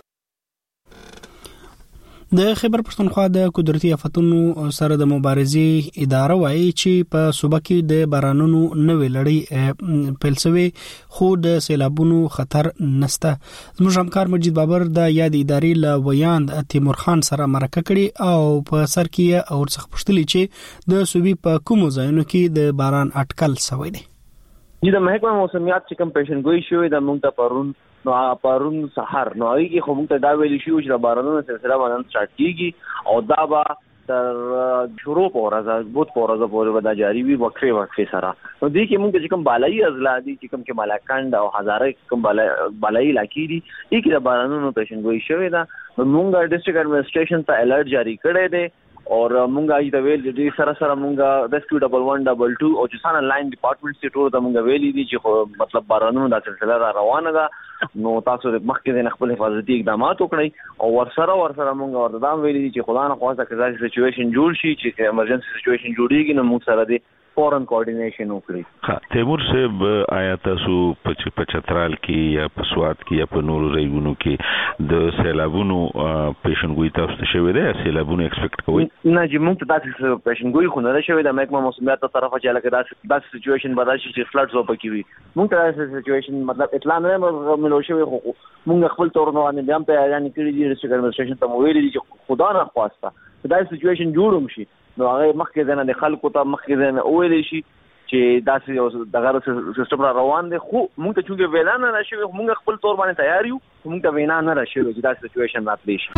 د خیبر پښتونخوا د قدرتي آفتونو سره د مبارزې اداره وایي چې په صوبه کې د بارانونو نوې لړۍ پیل شوې خو د سیلابونو خطر نشته. زموږ همکار مجید بابر د یاد ادارې له ویاند تیمور خان سره مرکه کړې او په سر کې اور څخه پوښتلې چې د صوبې په کومو ځایونو کې د باران اټکل شوی دی. د محکمه موسمیات چې کوم پیشنګوئی شوې د مونږ ته پرون نو پرون سحر نو هغه خو موږ ته دا ویل شو چې د بارانونو سلسله باندې سٹارټ کیږي او دا به تر شروع پورې بہت پورې پورې ودا جاری وي وقفه وقفه سره. نو دې کې موږ چې کوم بالایي اضلاع دي چې کوم کې ملاکند او هزاره کوم بالایي علاقې دي یې کې د بارانونو پیشنګوئی شوې ده. نو موږ ډیسټریکټ ایڈمنسټریشن ته الرټ جاری کړی دی اور مونږه ایته ویل دي سره سره مونږه ریسکیو ډبل ون ډبل ټو او چې سان لاین ډپارټمنټ سي ټول د مونږه ویلي دي چې مطلب بارانونو د سلسله را روانه ده، نو تاسو د مخکې د خپل حفاظتي اقدامات وکړئ او ورسره ورسره مونږه ورته دا ویلي دي چې خدای نه خواسته که دا سچويشن جوړ شي چې ایمرجنسي سچويشن جوړیږي نو موږ سره د فورن کوارډینیشن وکړي. ها تیمور صاحب آیا تاسو په چترال کې یا په سوات کې یا په نورو ځایونو کې د سیلابونو پیشنګوئی تاسو ته شوی دی یا سیلابونو ایکسپیکټ کوئ؟ نه چې موږ ته داسې پیشنګوئی خو نه شوی د محکمه موسمیات تر طرفه چې لکه داسې سچويشن به راشي چې فلډز وبکې وي. موږ ته داسې سچويشن مطلب اطلاع نه ملو شوی، خو موږ خپل تور نه باندې بیا هم تیاری کړی دي ډیسټریکټ ایڈمنسټریشن ته مو ویلي دي چې خدا نه خواسته دا سچويشن جوړوم شي نو هغه مخکې ځنه د خلکو ته مخکې ځنه ویلي شي چې داسې دغه سیستم را روان دی. خو موږ ته چې وینا نه راشي موږ خپل تور باندې تیار یو، موږ ته وینا نه راشي چې دا سچويشن راتلی شي.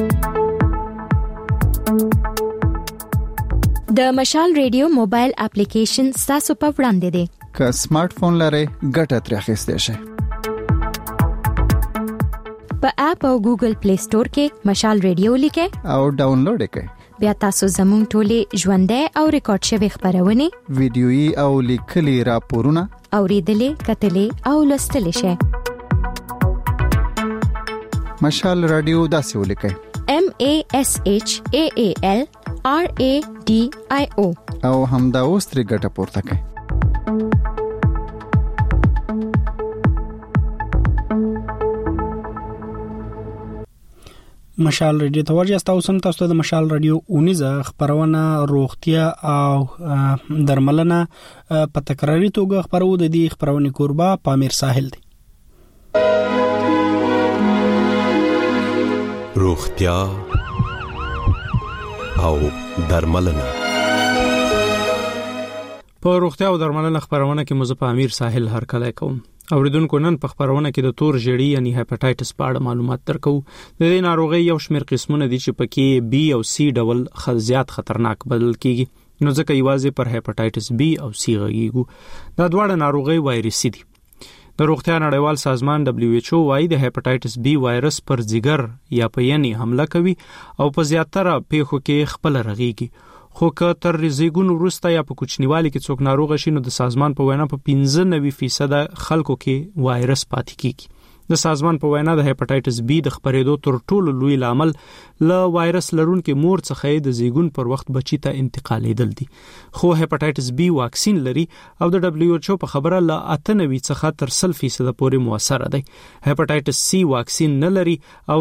د مشال ریډیو موبایل اپلیکیشن تاسو په وړاندې دی. که سمارټ فون لرئ ګټه ترې اخیستئ شئ. په اپ او ګوګل پلی سٹور کې مشال ریډیو لیکئ او ډاونلوډ یې کړئ. بیا تاسو زموږ ټولې ژوندۍ او ریکارډ شوی خبرونه ویډیويي او لیکلي راپورونه اوریدلې کتلې او لوستلې شئ. مشال رادیو داسې ولیکئ M A S H A A L R A D I O او همدا اوس ترې ګټه پورته کړئ. مشال ریډیو ته ورجاست او سم تاسو د مشال ریډیو اونیزه خبرونه روغتیا او درملنه په تکراری توګه خبرو د دې خبرونه کوربه پامیر ساحل دی. روغتیا او درملنه په روغتیا او درملنه خبرونه کې مزه پامیر ساحل هر کله کوم. اوریدونکو نن په خبرونه کې د تور ژړی یعنی هپاتایټس په اړه معلومات درکو. د دې ناروغي یو شمېر قسمونه دي چې پکې بی او سی ډول زیات خطرناک بلل کیږي، نو ځکه یوازې پر هپاتایټس بی او سی غږیږو. دا دواړه ناروغي وایرسي دي. د روغتیا نړیوال سازمان دبليو ایچ او وايي د هپاتایټس بی وایرس پر ځګر یا په ینی حمله کوي او په زیاتره پیښو کې خپل رغیږي. خو که تر زیګون وروسته یا په کوچنیوالي کې څوک ناروغ شي نو د سازمان په وینا په پنځه نوي فیصد خلکو کې وایرس پاتې کیږي. د سازمان په وینا د هپاتایټس بی د خپرېدو تر ټولو لوی لامل له وایرس لرونکو مور څخه د زیګون پر وخت بچی ته انتقالېدل دي. خو هپاتایټس بی واکسین لري او د دبليو ایچ او په خبره له اته نوي څخه تر سل فیصد پورې موثر دی. هپاتایټس سی واکسین نه لري او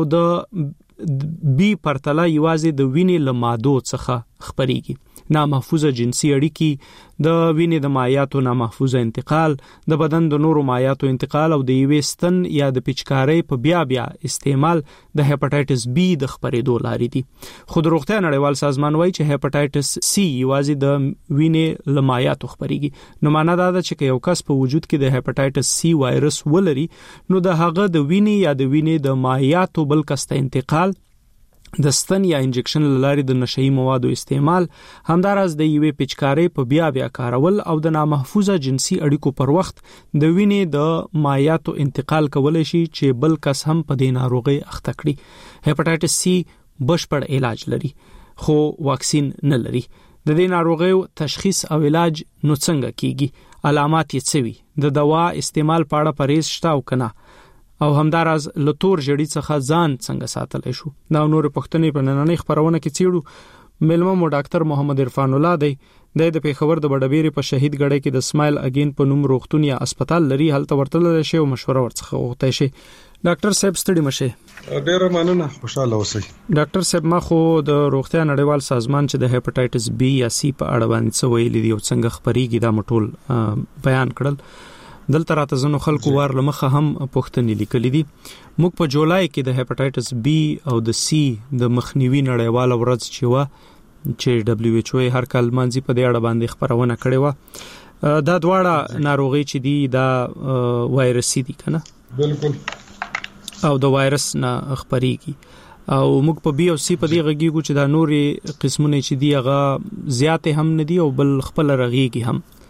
د بی پرتله یوازې د وینې له مادو څخه خپريږي. نامحفوظه جنسي اړیکې، د وینې د مایعاتو نامحفوظه انتقال، د بدن د نورو مایعاتو انتقال او د یوې ستن یا د پچکارۍ په بیا بیا استعمال د هپاتایټس بی د خپرېدو لارې دي. خو د روغتیا نړیوال سازمان وایي چې هپاتایټس سی یوازې د وینې له مایعاتو خپريږي. نو معنا دا ده چې یو کس په وجود کې د هپاتایټس سی وایرس ولري نو د هغه د وینې یا د وینې د مایعاتو بل کس ته انتقال، د ستن یا انجکشن لاري د نشئی موادو استعمال، همدارس د یوې پچکارۍ په بیا بیا کارول او د نامحفوظه جنسي اړیکو پر وخت د وینې د مایعاتو انتقال کولای شي چې بل کس هم په دې ناروغي اخته کړي. هپاتایټس سی بشپړ علاج لري خو واکسین نه لري. د دې ناروغي تشخیص او علاج نو څنګه کیږي؟ علامات یې څه وي؟ د دوا استعمال پاړه پرېز شته او کنه؟ او همدارز لتور جړی څخه ځان څنګه ساتلای شو؟ دا نور پښتنې په نننۍ خبرونه کې چیړو. ملمو مو ډاکټر محمد عرفان الله دی د پیښور د بډبېری په شهید غړې کې د سمایل اگین په نوم روغتون یا هسپتال لري، هلته ورتل شي او مشوره ورڅخه وغوښتای شي. ډاکټر صاحب ستړي مشه. ډیره مننه، خوشاله اوسئ. ډاکټر صاحب ما خو د روغتیا نړیوال سازمان چې د هپاتایټس بی یا سی په اړه باندې څه ویلي دي او څنګه خبريږي دا مټول بیان کړل. دلته راته زنو خلکو وار لمخه هم پوښتنې لیکلې دي. موږ په جولای کې د هپاتایټس بی او د سی د مخنیوي نړیواله ورځ چې و چې دبليو ایچ او هر کال مانځي په دې اړه باندې خبرونه کړې و. دا دواړه ناروغي چې دي دا وایرسي دي کنه؟ بالکل. او د وایرس نه خبريږي او موږ په بي او سي په دې غږیږو چې دا نوري قسمونه چې دي هغه زیاتې هم نه دي او بل خپل رغيږي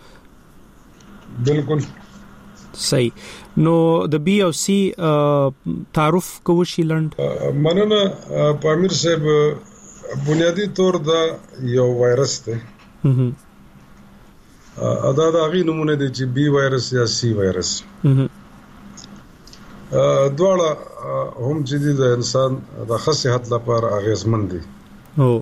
هم. بالکل صحیح. نو د بي او سي تعارف کوو شي لند. مننه پامیر صاحب. بنیادی طور دا یو وایرس دی. ادا دا غي نمونه دي چې بي وایرس یا سي وایرس. دواړه هم چې دي د انسان د خصيحت لپاره اغیزمن دي. او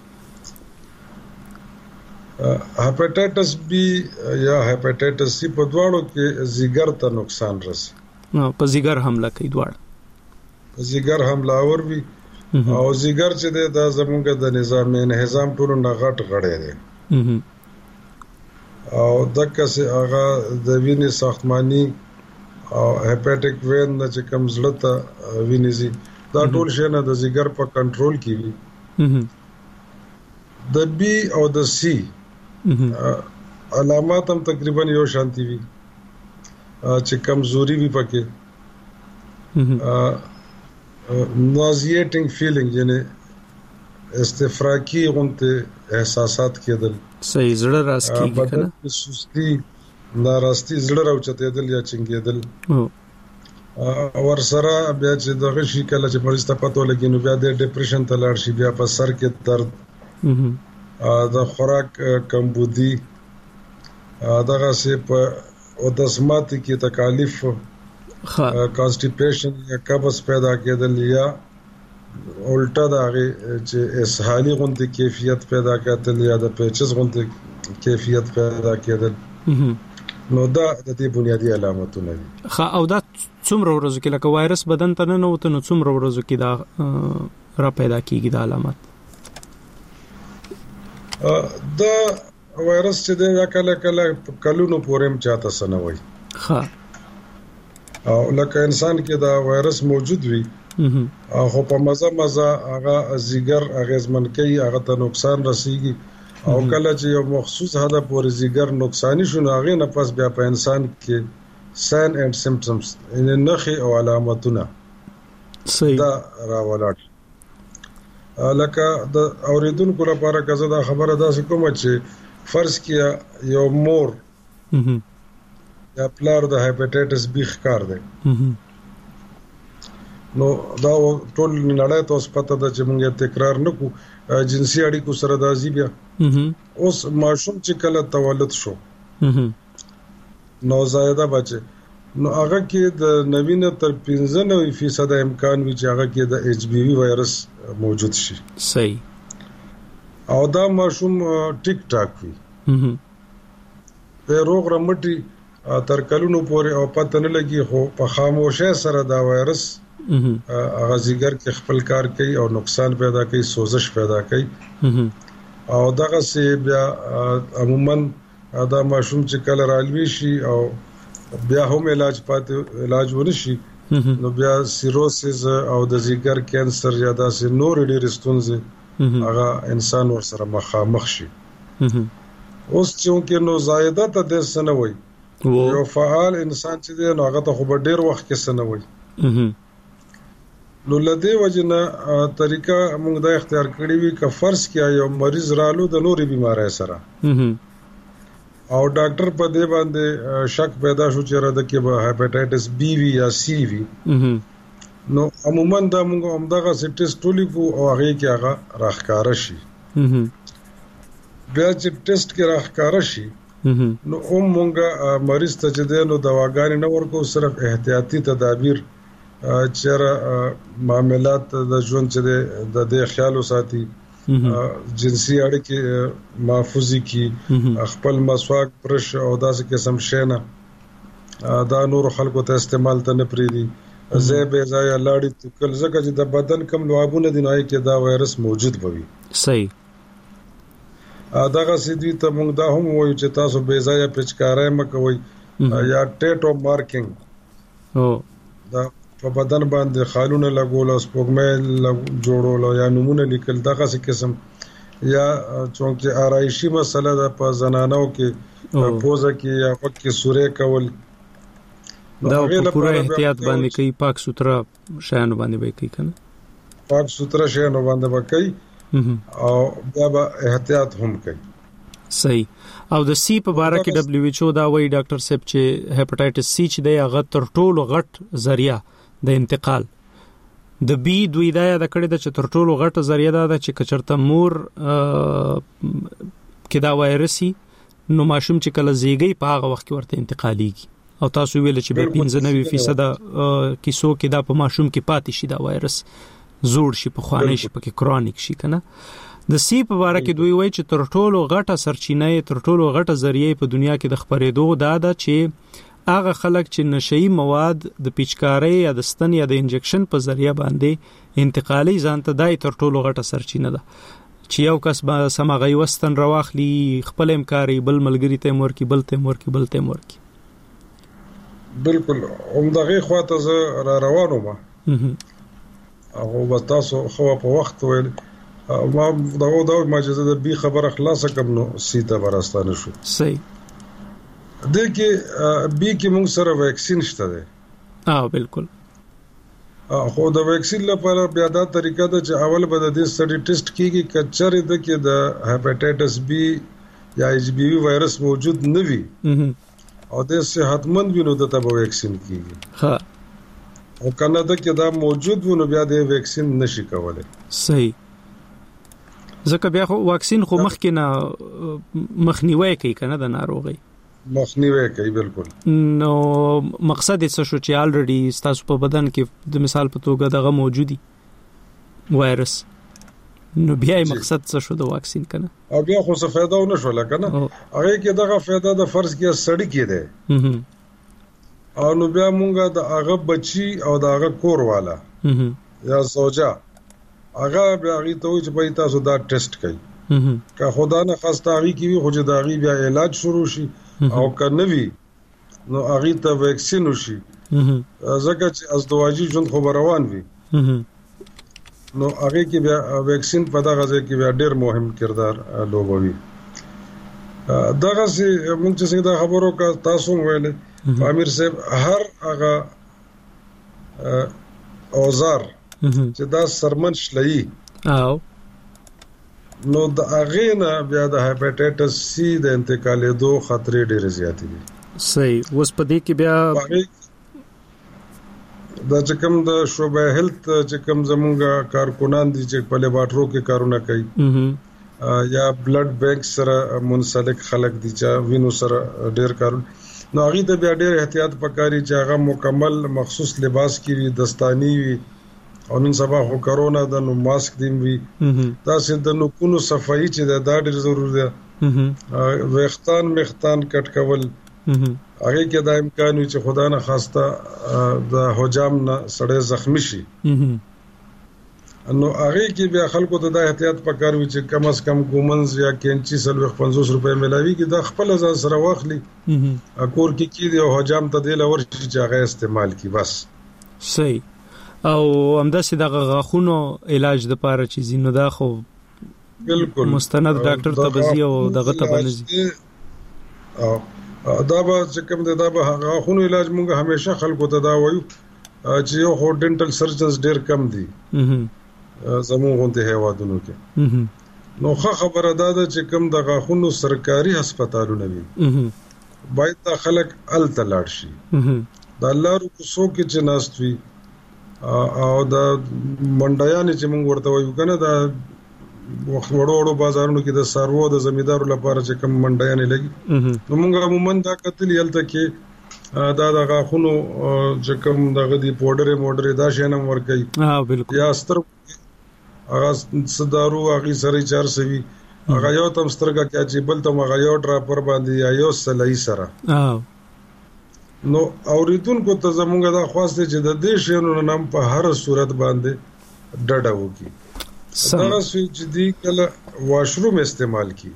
هپاتایټس بی یا هپاتایټس سی په دواړو کې زیګر ته نقصان رسي. نو په زیګر حمله کوي دواړه. په زیګر حمله اور وی او زیګر چې د زموږ د نظام انهضام ټولو نه غټ غړی دی. او دغه څه هغه د وینې ساختماني او هپاټیک وین چې کوم زړه ته وینځي دا ټول شی نه د زیګر په کنټرول کې وي. د بی او د سی علامات هم تقریبا یو شانتي وي چې کمزوري وي پکې، نازیټینګ فیلینګ یعنی استفراقی غونته احساسات کېدل. صحیح. زړه راس کېږي کنه؟ سستی، ناراستی، زړه راوچتېدل یا چنګېدل. ور سره بیا چې دغه شي کله چې مریض ته پته ولګي نو بیا د ډیپریشن ته لاړ شي، بیا په سر کې درد، د خوراک کمبودی، دغه سه په اودسمات کې تکالیف، کانسټیپیشن یا قبض پیدا کېدل یا الټا دغه چې اسهالي غونډه کیفیت پیدا کېدل یا د پیچز غونډه کیفیت پیدا کېدل. نو دا د دې بنیادی علامتونه دي. خا او دا څومره ورځو کې لکه وایرس بدن ته نه وته نو څومره ورځو کې دا را پیدا کیږي دا علامات؟ دا وایرس چې دا کله کله کلونو پورې هم چاته سنوي. ها او لکه انسان کې دا وایرس موجود وي خو په مزه مزه هغه زیګر اغیزمن کوي، هغه ته نقصان رسیږي او کله چې یو مخصوص هدا پورې زیګر نقصانی شونه هغه نه پس بیا په انسان کې ساين اند سمپټمز ان نخي او علامتونه صحیح دا راولاټ. لکه د اوریدونکو لپاره کزه دا خبره ده کوم چې فرض کیا یو مور یا پلار د هپاتایټس بی ښکار دی نو دا ټول نړۍ ته اوس پته ده چې موږ تکرار نکو جنسي اړیکو سره د ازي بیا اوس ماشوم چې کله تولد شو نو زایده بچي نو هغه کې د نوینه تر پنځه نوي فیصد امکان وي چې هغه کې د ایچ بي وي وایرس موجود شي. صحیح. او دا ماشوم ټیک ټاک وي د روغ رمټي تر کلونو پورې او پته نه لګي خو په خاموشه سره دا وایرس هغه زیګر کې خپل کار کوي او نقصان پیدا کوي، سوزش پیدا کوي او دغه سي بیا عموما دا ماشوم چې کله رالوي شي او بیا هم علاج پاتې علاج ونشي نو بیا سیروسس او د زیګر کینسر یا داسې نور ډېر ستونزې هغه انسان ور سره مخامخ شي. اوس چې نو زائده ته د سنوي یو فعال انسان چې دی نو هغه ته خو ډېر وخت کې سنوي نو لدی وجنه طریقه موږ د اختیار کړی وی ک فرض کیا یو مریض رالو د نوري بیماری سره او ډاکټر په دې باندې شک پیدا شو چې راده کې به هپاتایټس بی وی یا سی وی نو عموما دا موږ همدغه ټیسټ ولیکو او هغه کې هغه راخکاره شي بیا چې ټیسټ کې راخکاره شي نو هم موږ مریض ته چې دی نو دواګانې نه ورکو، صرف احتیاطي تدابیر چیرې معاملات د ژوند چې د دې خیال وساتي، جنسي اړیکې محفوظ کی، خپل مسواک برش او داسې قسم شینه دا نور خلکو ته استعمال ته نه پریدي، زه به ځای لاړی تکل زکه چې د بدن کم لوابونه دی نای کې دا وایرس موجود بوي. صحیح. داغه سیدی ته موږ دا هم وایو چې تاسو به ځای پچکارای مکوئ یا ټیټو مارکینګ او دا په بدن باندې خالونه لګول او سپوږمۍ جوړول یا نمونه لیکل دغه څه قسم یا چونکه آرایشي مسله ده په زنانو کې پوزه کې یا وخت کې سورې کول دا په پوره احتیاط باندې کوي، پاک سوتره شایانو باندې به کوي کنه پاک سوتره شایانو باندې به کوي او دا به احتیاط هم کوي. صحیح. او د سی په باره کې دبليو ایچ او دا وایي ډاکټر صاحب چې هپاتایټس سی چې دی هغه تر ټولو غټ ذریعہ د انتقال، د بی دوی دا د کړي د چې تر ټولو غټه ذریعہ ده چې کچرته مور کې دا وایرسي نو ماشوم چې کله زیږي په هغه وخت کې ورته انتقاليږي او تاسو ویل چې به پنځه نوي فیصد کیسو کې دا په ماشوم کې پاتې شي دا وایرس زوړ شي، په خواني شي، په کې کرونیک شي کنه. د سی په باره کې دوی وایي چې تر ټولو غټه سرچینه تر ټولو غټه ذریعہ په دنیا کې د خبرېدو دا ده چې هغه خلک چې نشئی مواد د پیچکارۍ یا د ستن یا د انجکشن په ذریعہ باندې انتقالي ځان ته دای تر ټولو غټه سرچینه ده چې یو کس به سمغه وستن رواخلی خپل امکاري بل ملګری ته مور کې بل ته مور کې بل ته مور کې بالکل همدغه خواته زه را روانو ما او بس تاسو خو په وخت ویل ما دغه دا ماجزه د بي خبره خلاصه کوم نو سیده براستانه شو. صحیح. د کې بي کې موږ سره ویکسین شته دی. اه بالکل. خو د ویکسین لپاره بیا دا طریقه ده چې اول به د دې سټډي ټیسټ کیږي کچره د کې د هپاتایټس بي یا ایچ بي وي وایرس موجود نه وي او د صحتمند وینو د ته ویکسین کیږي. ها او کنه د کې دا موجود وینو بیا د ویکسین نشي کولای. صحیح. ځکه بیا خو واکسین خو مخکې نه مخنیوي کوي کنه د ناروغي مخنیوي کوي. بالکل. نو مقصد یې څه شو چې الریډي تاسو په بدن کې د مثال په توګه دغه موجودي وایرس نو بیا یې مقصد څه شو د واکسین کنه او بیا خو څه فائدہ ونه شو لکنه هغه کې دغه فائدہ د فرض کې سړی کې ده او نو بیا مونږه د هغه بچي او د هغه کور والا یا زوجا هغه بیا هغه ته چې په تاسو دا ټیسټ کوي که خدا نه خاصه هغه کې وي خو چې دا هغه بیا علاج شروع شي او کنه وی نو هغه ته ویکسین وشي ځکه چې ازدواجی ژوند خو روان وي نو هغه کې بیا ویکسین په دغه ځای کې بیا ډېر مهم کردار لوبوي. دغه سي موږ چې څنګه خبرو کا تاسو ویل امیر صاحب هر هغه اوزار چې دا سرمن شلئی او نو د هغه نه بیا د هپاتایټس سی د انتقالېدو خطرې ډېرې زیاتې دي. صحیح. اوس په دې کې بیا دا چې کوم د شوبه هیلث چې کوم زمونږ کارکونان دي چې په لیبارټرو کې کارونه کوي یا بلډ بانک سره منسلک خلک دي چې وینو سره ډېر کارونه نو هغه د بیا ډېر احتیاط پکاري چې هغه مکمل مخصوص لباس کې وي دستانی وي او نن سبا خو کرونا د نو ماسک دیم وي تاسو د نو کونو صفائی چې دا ډېر ضروري ده وختان مختان کټ کول هغه کې دا امکان وي چې خدا نه خواسته د حجام نه سړی زخمی شي نو هغه کې بیا خلکو ته د احتیاط پکار وي چې کم از کم ګومنز یا کینچی سلوخ پنځوس روپے ملاوي کې د خپل ځان سره واخلي کور کې کې دی او حجام ته د لور چې هغه استعمال کی بس صحیح او همداسې د غاخونو علاج د پاره چې زینو دا خو بالکل مستند ډاکټر ته بزی او دغه ته بنځي او دا به چې کوم دا به غاخونو علاج مونږ همیشه خلکو ته دا وایو چې یو هو ډینټل سرجنز ډیر کم دي زموږ غونډه هیوادونو کې نو ښه خبره ده چې کوم د غاخونو سرکاري هسپتالونه وي باید دا خلک ال تلاړ شي د الله رکوسو کې چې ناستوي او دا منډیان چې موږ ورته وایو کنه دا وخت وړو وړو بازارونو کې د سارو د زمیدارو لپاره چې کوم منډیان لګي نو موږ عموما دا کتل یلته کې دا د غاخونو چې کوم دغه دی پودر موډر دا شینم ور کوي ها بالکل یا ستر هغه صدارو هغه سره چار سوي هغه یو تم سترګه کې چې بل تم هغه یو ډراپر باندې یا یو سلای سره نو اوریدونکو ته زمونږ دا خواسته چې د دې شینو نام په هر صورت باندې ډډه وکي دا سوي چې دی کله واشروم استعمال کی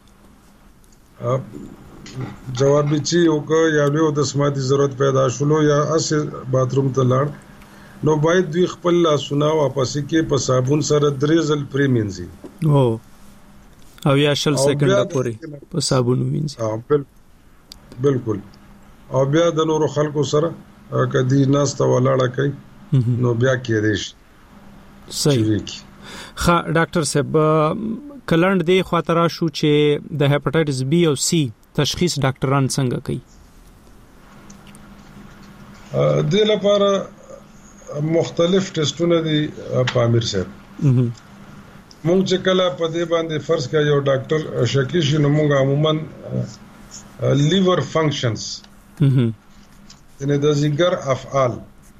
جواب چې او که یا له د سماعتي ضرورت پیدا شولو یا اس باتروم ته لاړ نو باید دوی خپل لاسونه واپس کې په صابون سره درې ځل پریمنځي او او یا شل سکند پورې په صابون وینځي بالکل او بیا د نورو خلکو سره کدي ناسته ولاړه کوي نو بیا کې دیش صحیح خا ډاکټر صاحب کلند دی خاطر شو چې د هپاتایټس بی او سی تشخیص ډاکټران څنګه کوي د لپاره مختلف ټیسټونه دي پامیر صاحب مونږ چې کله په دې باندې فرض کړو یو ډاکټر شکی شي نو مونږ عموما لیور فنکشنز یعنی د ځګر افعال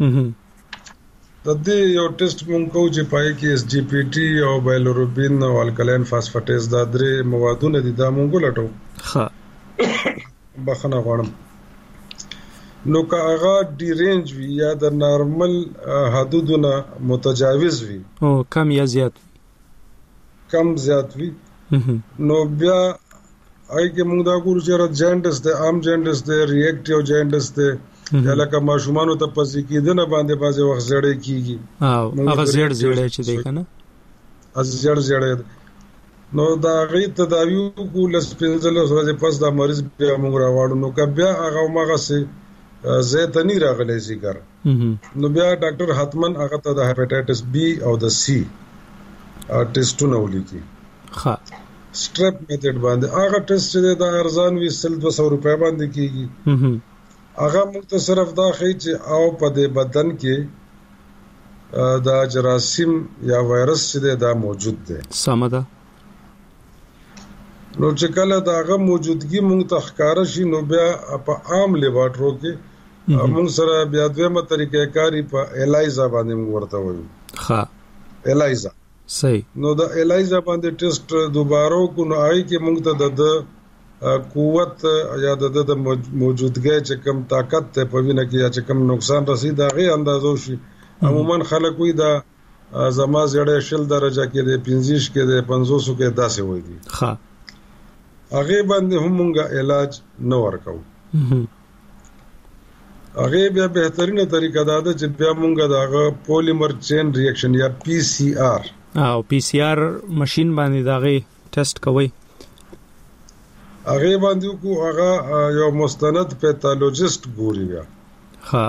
د دې یو ټیسټ مونږ کوو چې پای کې اس جی پی ټي او بایلوروبین او الکلاین فاسفیټیز دا درې موادونه دي دا مونږ لټو ها بخنه غواړم نو که هغه ډی رینج وی یا د نارمل حدودونه متجاوز وي او کم یا زیات کم زیات وي نو بیا اګه موږ دا ګورو چې جاندس د عام جاندس د ریاکټیو جاندس د لکه ماشومان ته پځې کېدنه باندې بازي وخت زړې کیږي او هغه زړ زړې چې دی کنه از زړ زړې نو دا غي تداوی کو لس پنځل ورځې پس دا مریض بیا موږ راوړو نو کبه هغه ماغه سي زیتنی راغلی زیګر نو بیا ډاکټر حتمن هغه ته د هپاتایټس بی او د سی ټیسټونه ولیکي ها سټریپ میتھډ باندې هغه ټیسټ چې د ارزان وی سل دو سو روپے باندې کیږي هغه موږ ته صرف دا خي چې او په دې بدن کې دا جراثیم یا وایرس چې دا موجود دی سمده نو چې کله دا هغه موجودګي موږ ته ښکار شي نو بیا په عام لیبارټرو کې موږ سره بیا دویمه طریقې کاری په الایزا باندې موږ ورته وایو ها الایزا صحیح نو د الایزا باندې ټیسټ دوباره کو نو آی کې موږ ته د قوت یا د موجودګۍ چې کم طاقت ته په وینه کې یا چې کم نقصان رسید دا غي اندازو شي عموما خلک وي دا زما زړه شل درجه کې د پنځه کې د پنځوس کې داسې وي دي ها هغه باندې هم موږ علاج نه ورکو هغه بیا بهترینه طریقه دا ده چې بیا موږ داغه پولیمر چین ریاکشن یا پی سی آر او پی سی آر ماشين باندې داغه ټیسټ کوي هغه باندې کو هغه یو مستند پیتالوجیست ګوري بیا ها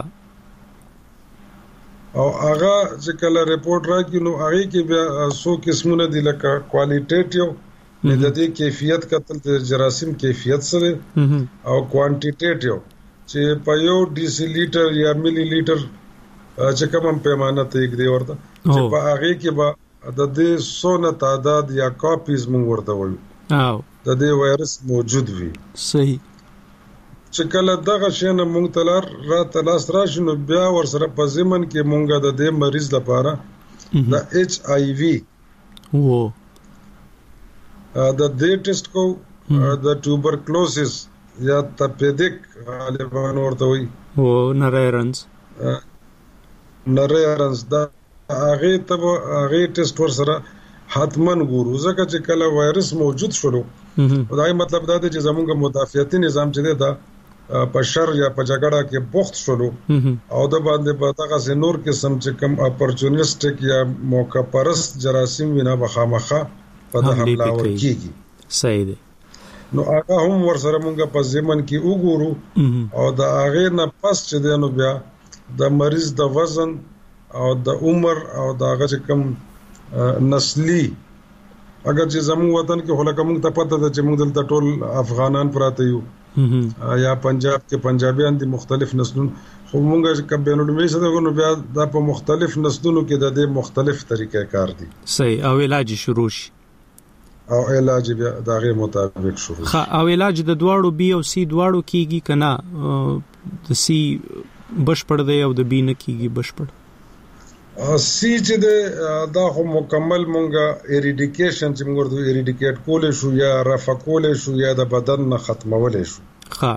او هغه چې کله ریپورت راکې نو هغه کې بیا سو قسمونه دي لکه کوالټیټیو د دې کیفیت کتل د جراثیم کیفیت سره او کوانټیټیټیو چې په یو ډیسی لیټر یا ملي لیټر چې کوم پیمانه ته یک دی ورته چې په هغه کې به د دې سونه تعداد یا کاپیز مونږ ورته وایو او د دې وایرس موجود وي. صحیح. چې کله دغه شی نه مونږ تلار را تلاس راشي نو بیا ورسره په ضمن کې مونږ د دې مریض لپاره د ایچ آی وی وو د دې ټیسټ کو د ټوبرکلوسس یا تپیدیک غالبا ورته وي وو نریرنز نریرنز دا هغه ته هغه ټیسټ ورسره حتمن ګورو ځکه چې کله وایرس موجود شلو دا مطلب دا دی چې زموږ مدافعتي نظام چې دی دا په شر یا په جګړه کې بوخت شلو او د باندې په تاغه نور قسم چې کم اپورچونیسټک یا موقع پرست جراثیم وینا بخامخه په حمله ورکیږي. صحیح دی. نو هغه هم ورسره مونږ په ځمن کې وګورو او دا هغه نه پس چې دی نو بیا د مریض د وزن او د عمر او د هغه چې کم نسلی اگر چې زموږ وطن کې هلکه مونږ ته پته ده چې مونږ دلته ټول افغانان پراته یو یا پنجاب کې پنجابیان دي مختلف نسلونه خو مونږ چې بین المللي سره نو بیا د په مختلف نسلونو کې د دې مختلف طریقې کار دي. صحیح. او علاج شروع شي او علاج بیا دغه مطابق شروع شي. او علاج د دواړو بي او سي دواړو کیږي کنه د سي بشپړ دی او د بي نه کیږي بشپړ سی چې دا خو مکمل مونږه ایریډیکیشن چې موږ ورته ایریډیکیټ کولې شو یا رفع کولې شو یا د بدن نه ختمولې شو. ها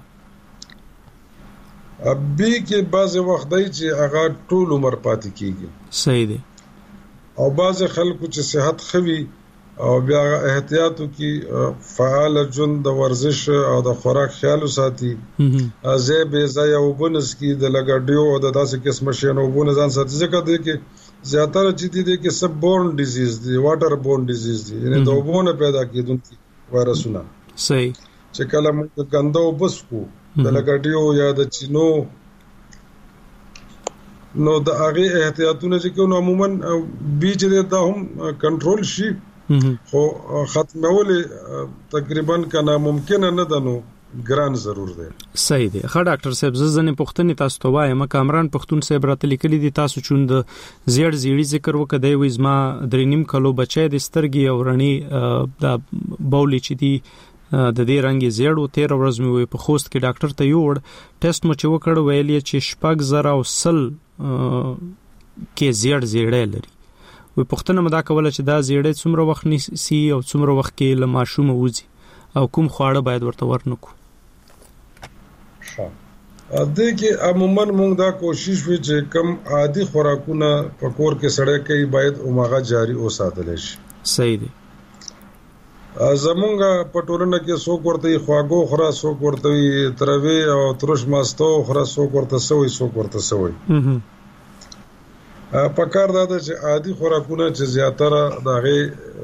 ابي کې بعض وخت دی چې هغه ټول عمر پاتې کیږي. صحیح دی. او بعض خلکو چې صحت خوي او بیا احتیاطو کې فعال ژوند د ورزش او د خوراک خیال ساتي ازه به ځای او بونس کې د لګډیو او د داسې قسم شینو بونس ځان ساتي ځکه دی کې زیاتره چې دي کې سب بورن ډیزیز دي واټر بورن ډیزیز دي یعنی د وبونه پیدا کیدونکي وایرسونه. صحیح. چې کله موږ ګندو بس کو د لګډیو یا د چینو نو د هغه احتیاطونه چې کوم عموما بیچ دې ته هم کنټرول شي خو ختمول تقریبا کنه ممکن نه ده نو ګران ضرور دی. صحیح دی. ښه ډاکټر صاحب زنه پښتنې تاسو ته وایم کامران پښتون صاحب راته لیکلي دي تاسو چوند زیړ زیړی ذکر وکړی وې زما درې نیم کلو بچی د سترګي او رڼی د بولې چې دی د دې رنګ زیړ او تیر ورځ مې وې په خوست کې ډاکټر ته یوړ ټیسټ مو چې وکړ ویلې چې شپږ زره او سل کې زیړ زیړې لري. وې پښتنه مدا کوله چې دا زیړې څومره وخت نسی او څومره وخت کې له ماشوم وځي او کوم خواړه باید ورته ورنکو. ښه ا دې کې عموما موږ دا کوشش وکړو چې کم عادي خوراکونه په کور کې سړی کوي باید اومغه جاری اوساتل شي. صحیح دی. زمونږ په ټولنه کې څوک ورته خواږه خورا څوک ورته تروي او ترش ماستو خورا څوک ورته سوي څوک ورته سوي. په کار دا چې عادي خوراکونه چې زیاتره دغه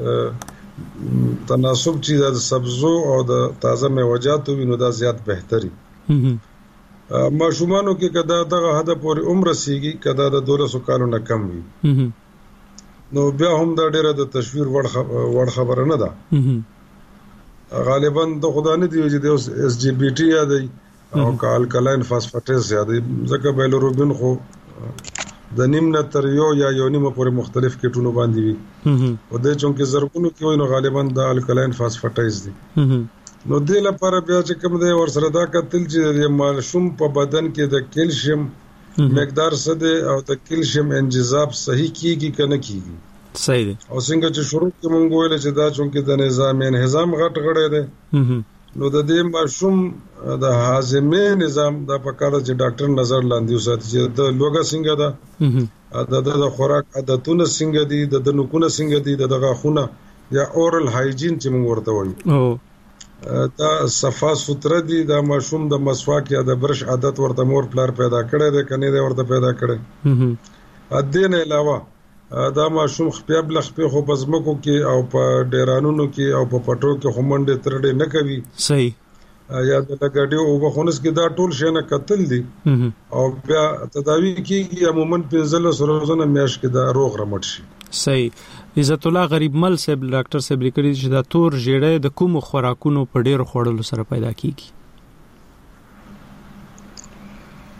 تناسب چې د سبزو او د تازه میوه‌جاتو وینو دا زیات بهتري. ماشومانو کې کدا دغه هدف پورې عمر سیږي کدا د دولسو کالو نه کم وي نو بیا هم دا ډیره د تشویر وړ خبره نه ده. غالبا د خدای نه دی چې د اس جی بی ټي یا دی او الکلاین فاسفاټیز یا دی ځکه بیلوروبین خو د نیم نه تر یو یا یو نیمه پورې مختلف کیټونو باندې وي او د چونکه زرګونو کې وي نو غالبا د الکلاین فاسفاټیز دی. نو د لپاره بیا چې کوم دی ورسره دا کتل چې د مالشوم په بدن کې د کیلشیم مقدار څه دی او د کیلشیم انجذاب صحیح کیږي کنه کیږي. صحیح دی. او څنګه چې شروع کې مونږ ویل چې دا چونکه د نظام انهضام غټ غړې دی نو د دې ماشوم د هاضمې نظام د پکاره چې ډاکټر نظر لاندې وساتي چې د لوګه څنګه ده د د خوراک عادتونه څنګه دي د نوکونه څنګه دي د غاښونه یا اورل هایجین چې مونږ ورته وایو دا صفا ستر دي د ماشوم د مسواک یا د برش عادت ورته مور پلار پیدا کړي د کني د ورته پیدا کړي. ا دې نه علاوه دا ماشوم خپل بل خپل خو بزمکو کې او په ډیرانونو کې او په پټو کې همنده ترډه نه کوي. صحیح. یا د لګړیو او بخونس کې دا ټول شي نه قتل دي او بیا تداوی کېږي عموما پنځل سروزونه میاش کې دا روغ رمټ شي. صحیح. عزت الله غریب مل صاحب ډاکټر صاحب لیکلي چې دا تور جېړه د کوم خوراکونو په ډیر خوړلو سره پیدا کیږي.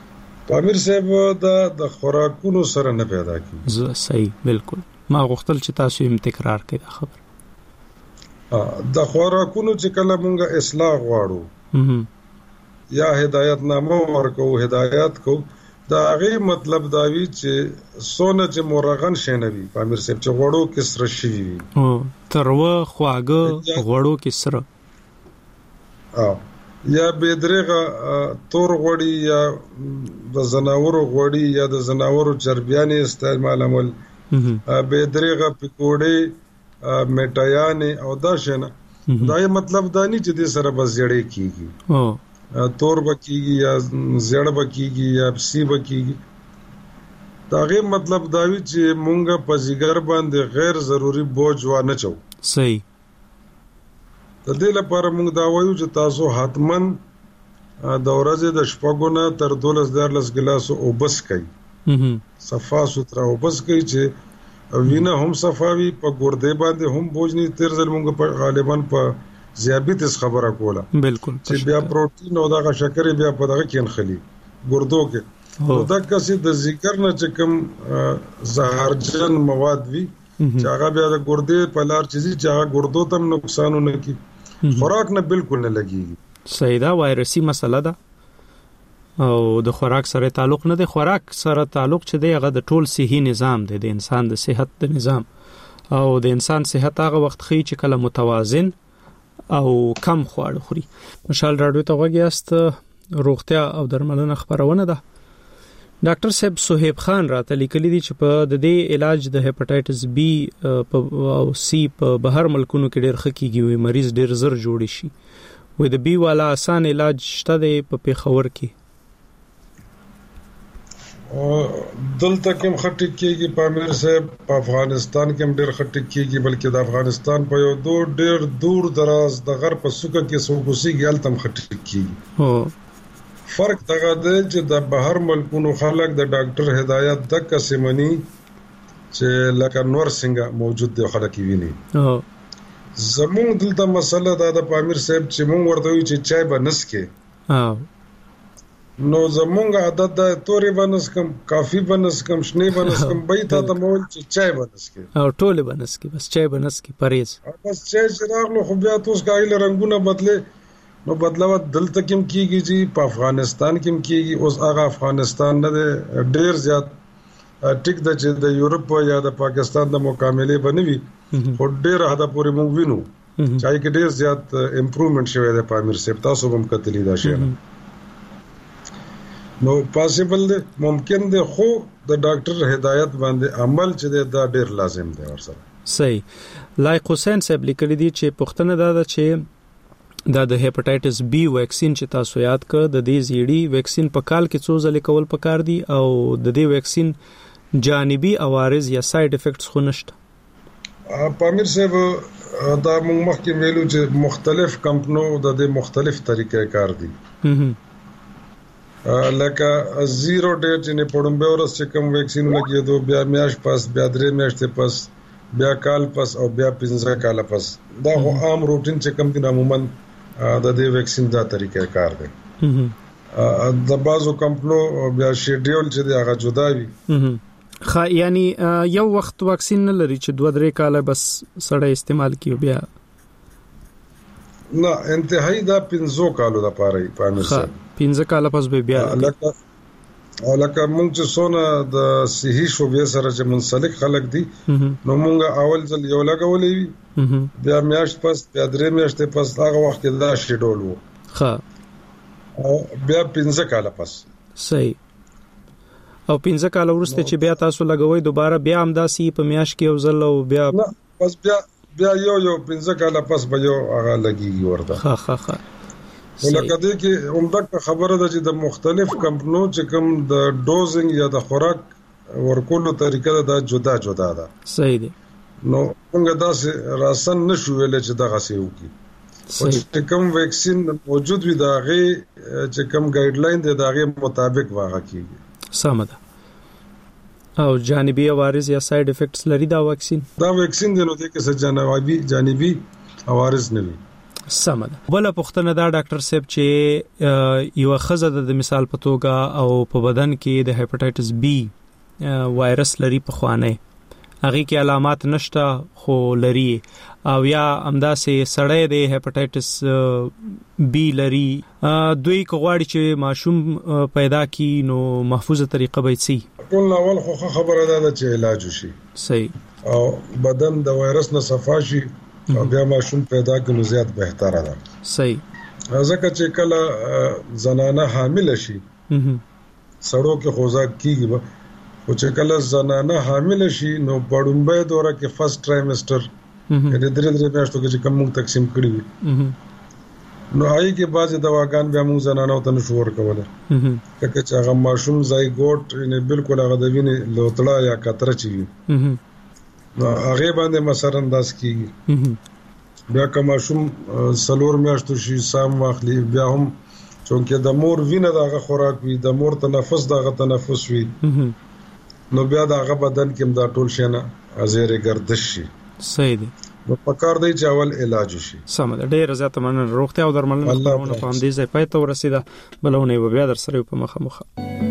امیر صاحب دا د خوراکونو سره نه پیدا کیږي. زه صحیح بالکل ما غوښتل چې تاسو یې تکرار کړئ دا خبر. د خوراکونو چې کله مونږه اصلاح غواړو یا هدایت نامه ورکو هدایت کو دا هغه مطلب دا وی چې سونه چې مورغن شنوي امیر صاحب چې غوړو کې سره شي او تروه خواګه غوړو کې سره ا یا بيدرغه تور غوړي یا د زناورو غوړي یا د زناورو چربيانې استعمالول بيدرغه پکوړې میټایانې او دا شنه دا یې مطلب دا نه چې د سره بس جړې کیږي او تور بکیږي یا زړه بکیږي یا پسی بکیږي دا غي مطلب دا وی چې مونږه په ځګر باندې غیر ضروری بوج و نه چو. صحیح. د دې لپاره موږ دا وایو چې تاسو حتمن د ورځې د شپږو نه تر دولس دیارلس ګلاسو اوبس کوي صفا سوتره اوبس کوي چې وینه هم صفاوي په ګردې باندې هم بوج نه تیر ځل موږ په غالبا په ذیابیطس خبره کوله بالکل چې بیا پروتین او دغه شکر بیا په دغه کې نخلي ګردو کې دا کسي د ذکر نه چې کوم زهرجن مواد وي چې هغه بیا د ګردې په لار چیزي چې هغه ګردو تم نقصانونه کوي خوراک نه بالکل نه لګيږي. صحیح دا وایرسي مسله ده او د خوراک سره تعلق نه دی. خوراک سره تعلق چې دی هغه د ټول صحي نظام دی د انسان د صحت د نظام او د انسان صحت هغه وخت خي چې کله متوازن او کم خواړه خوري. مشال راډیو ته وګیاست روغتیا او درملنه خبرونه ده. ډاکټر صاحب صہیب خان راته لیکلي دي چې په د دې علاج د هپاتایټس بی او سی په بهر ملکونو کې ډېر خکېږي وي مریض ډېر زر جوړ شي وي د بی والا آسان علاج شته دی په پیښور کې دلته کوم خټ کېږي په امیر صاحب په افغانستان کې هم ډېر خټ کېږي بلکې د افغانستان په یو دور ډېر دور دراز د غرب په سوکه کې سوګوسي ګالتم خټ کېږي. هو فرق دغه دی چې د بهر ملکونو خلک د ډاکټر هدایت د قسمنی چې لکه نور څنګه موجود دی خلک ویني. زموږ دلته مسله دا د پامیر صاحب چې مونږ ورته وی چې چای بنس کې نو زموږ عادت د توري بنس کم کافی بنس کم شنه بنس کم بیت ته مول چې چای بنس کې او ټوله بنس کې بس چای بنس کې پرېز بس چای چې راغلو خو بیا توس کایله رنگونه بدله نو بدلاو دلته کوم کیږي چې په افغانستان کې کیږي اوس هغه افغانستان نه ډیر زیات ټیک د چې د یورپ یا د پاکستان د مکملې بنوي خو ډیر هدا پورې مونږ وینو چې کې ډیر زیات امپروومنت شوی دی په امیر صاحب تاسو هم کتلی دا شی نو پاسیبل دی ممکن دی خو د ډاکټر هدایت باندې عمل چې دا ډیر لازم دی ورسره. صحیح. لایق حسین صاحب لیکلی دی چې پښتنه دا ده چې دا د هپاتایټس بی ویکسین چې تاسو یاد کړ د دې زیړی ویکسین په کال کې څو ځله کول پکار دي او د دې ویکسین جانبي عوارض یا ساید افیکټس خو نشته. پامیر صاحب دا موږ مخکې ویلو چې مختلف کمپنو د دې مختلف طریقې کار دي لکه زیرو ډیټ چې په ډومبه ورځ چې کوم ویکسین لګیدو بیا میاش پاس بیا درې میاشتې پاس بیا کال پس او بیا پنځه کال پس دا خو عام روټین چې کوم دي عموما د دې ویکسین دا طریقې کار دی د بازو کمپنو بیا شیډیول چې دی هغه جدا وي خا یعنی یو وخت واکسین نه لري چې دوه درې کال بس سړی استعمال کیو بیا نه انتهایی دا پنځو کالو د پاره پامیر سره پنځه کال پس به بیا لکه او لکه مونږ چې سونه د صحي شوبې سره چې منسلک خلک دي نو مونږ اول ځل یو لګولې وي بیا میاشت پس بیا درې میاشتې پس هغه وخت کې دا شیډول وو ها او بیا پنځه کال پس صحیح او پنځه کال وروسته چې بیا تاسو لګوي دوباره بیا هم داسي په میاشت کې یو ځل او بیا پس بیا بیا یو یو پنځه کال پس به یو هغه لګيږي ورته ها ها ها ولکه دې کې عمده خبره ده چې د مختلف کمپنو چې کوم د ډوزینګ یا د خوراک ورکولو طریقه ده جدا جدا ده. صحیح دی. نو موږ داسې راسن نشو ویل چې دغه سی وکي چې کوم ویکسین موجود وي دا غي چې کوم ګایډ لاین دی دا غي مطابق واغه کیږي. سم ده. او جانبي عوارض یا ساید افیکټس لري دا ویکسین؟ دا ویکسین دی نو د کې څه جانبي جانبي عوارض نه وي. سمه بل پختنه دا ډاکټر صاحب چې یو خزه د مثال په توګه او په بدن کې د هپاتایټس بی وایرس لري په خوانه هغه کې علامات نشته خو لري او یا همداسې سړی د هپاتایټس بی لري دوی کوغواړي چې ماشوم پیدا کی نو محفوظه طریقه به سي ټول اول خو خبره ده چې علاج وشي صحیح او بدن د وایرس نه صفا شي او بیا ماشوم پیدا کړي زیات بهتره ده صحیح ځکه چې کله زنانه حامل شي سړو کې خوځا کیږي او چې کله زنانه حامل شي نو پړومبه دوره کې فرست ټرایمستر یعنی درې درې میاشتو کې کوم تقسیم کړی وي نو آی کې بعضی دواګان بیا موږ زنانه ته نشو ورکوله کله چې هغه ماشوم زایګوټ یعنی بالکل هغه د وینې لوتړه یا کتره چي نو هغه باندې مثلا انداز کیږي بیا کوم شوم سلور میاشتو شي سام واخلي بیا هم چونکه د مور وینه دغه خوراک وي د مور تنفس دغه تنفس وي نو بیا دغه بدن کې دا ټول شنه ازيره گردش شي صحیح دي نو پکار دی چې اول علاج شي سم ده ډیر زیات مننه روغتیا او درملنه په همدې ځای پای ته ورسیده بلونه بیا در سره په مخه مخه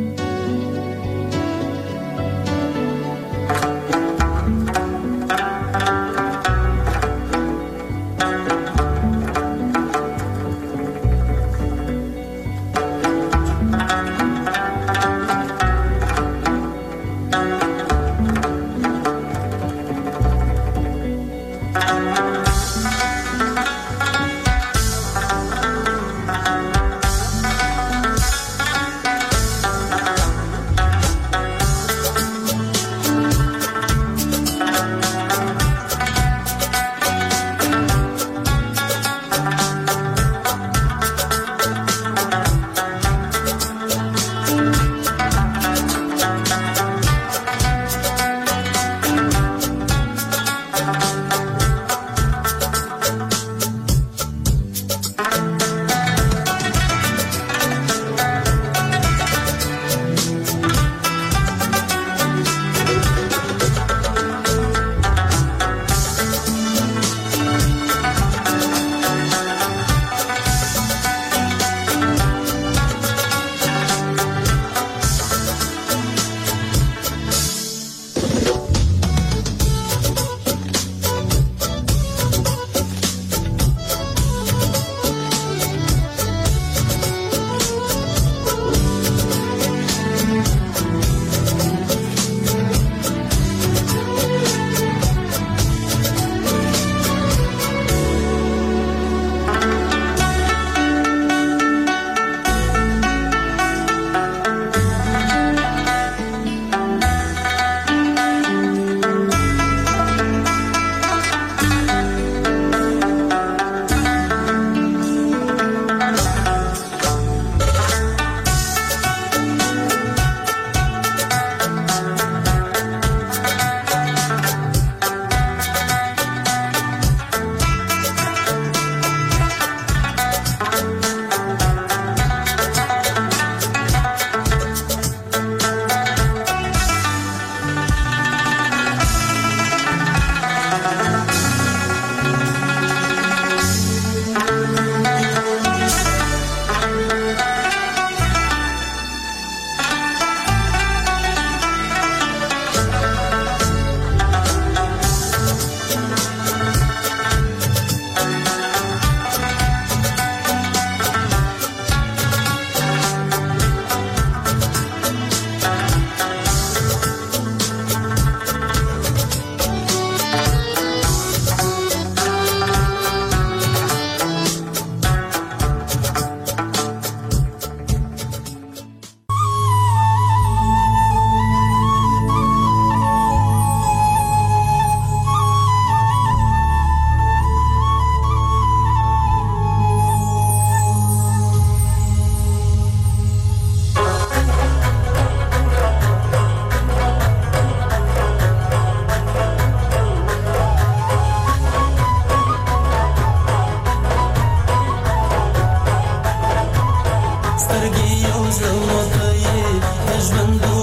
سترګې یو ځل وته یې د ژوند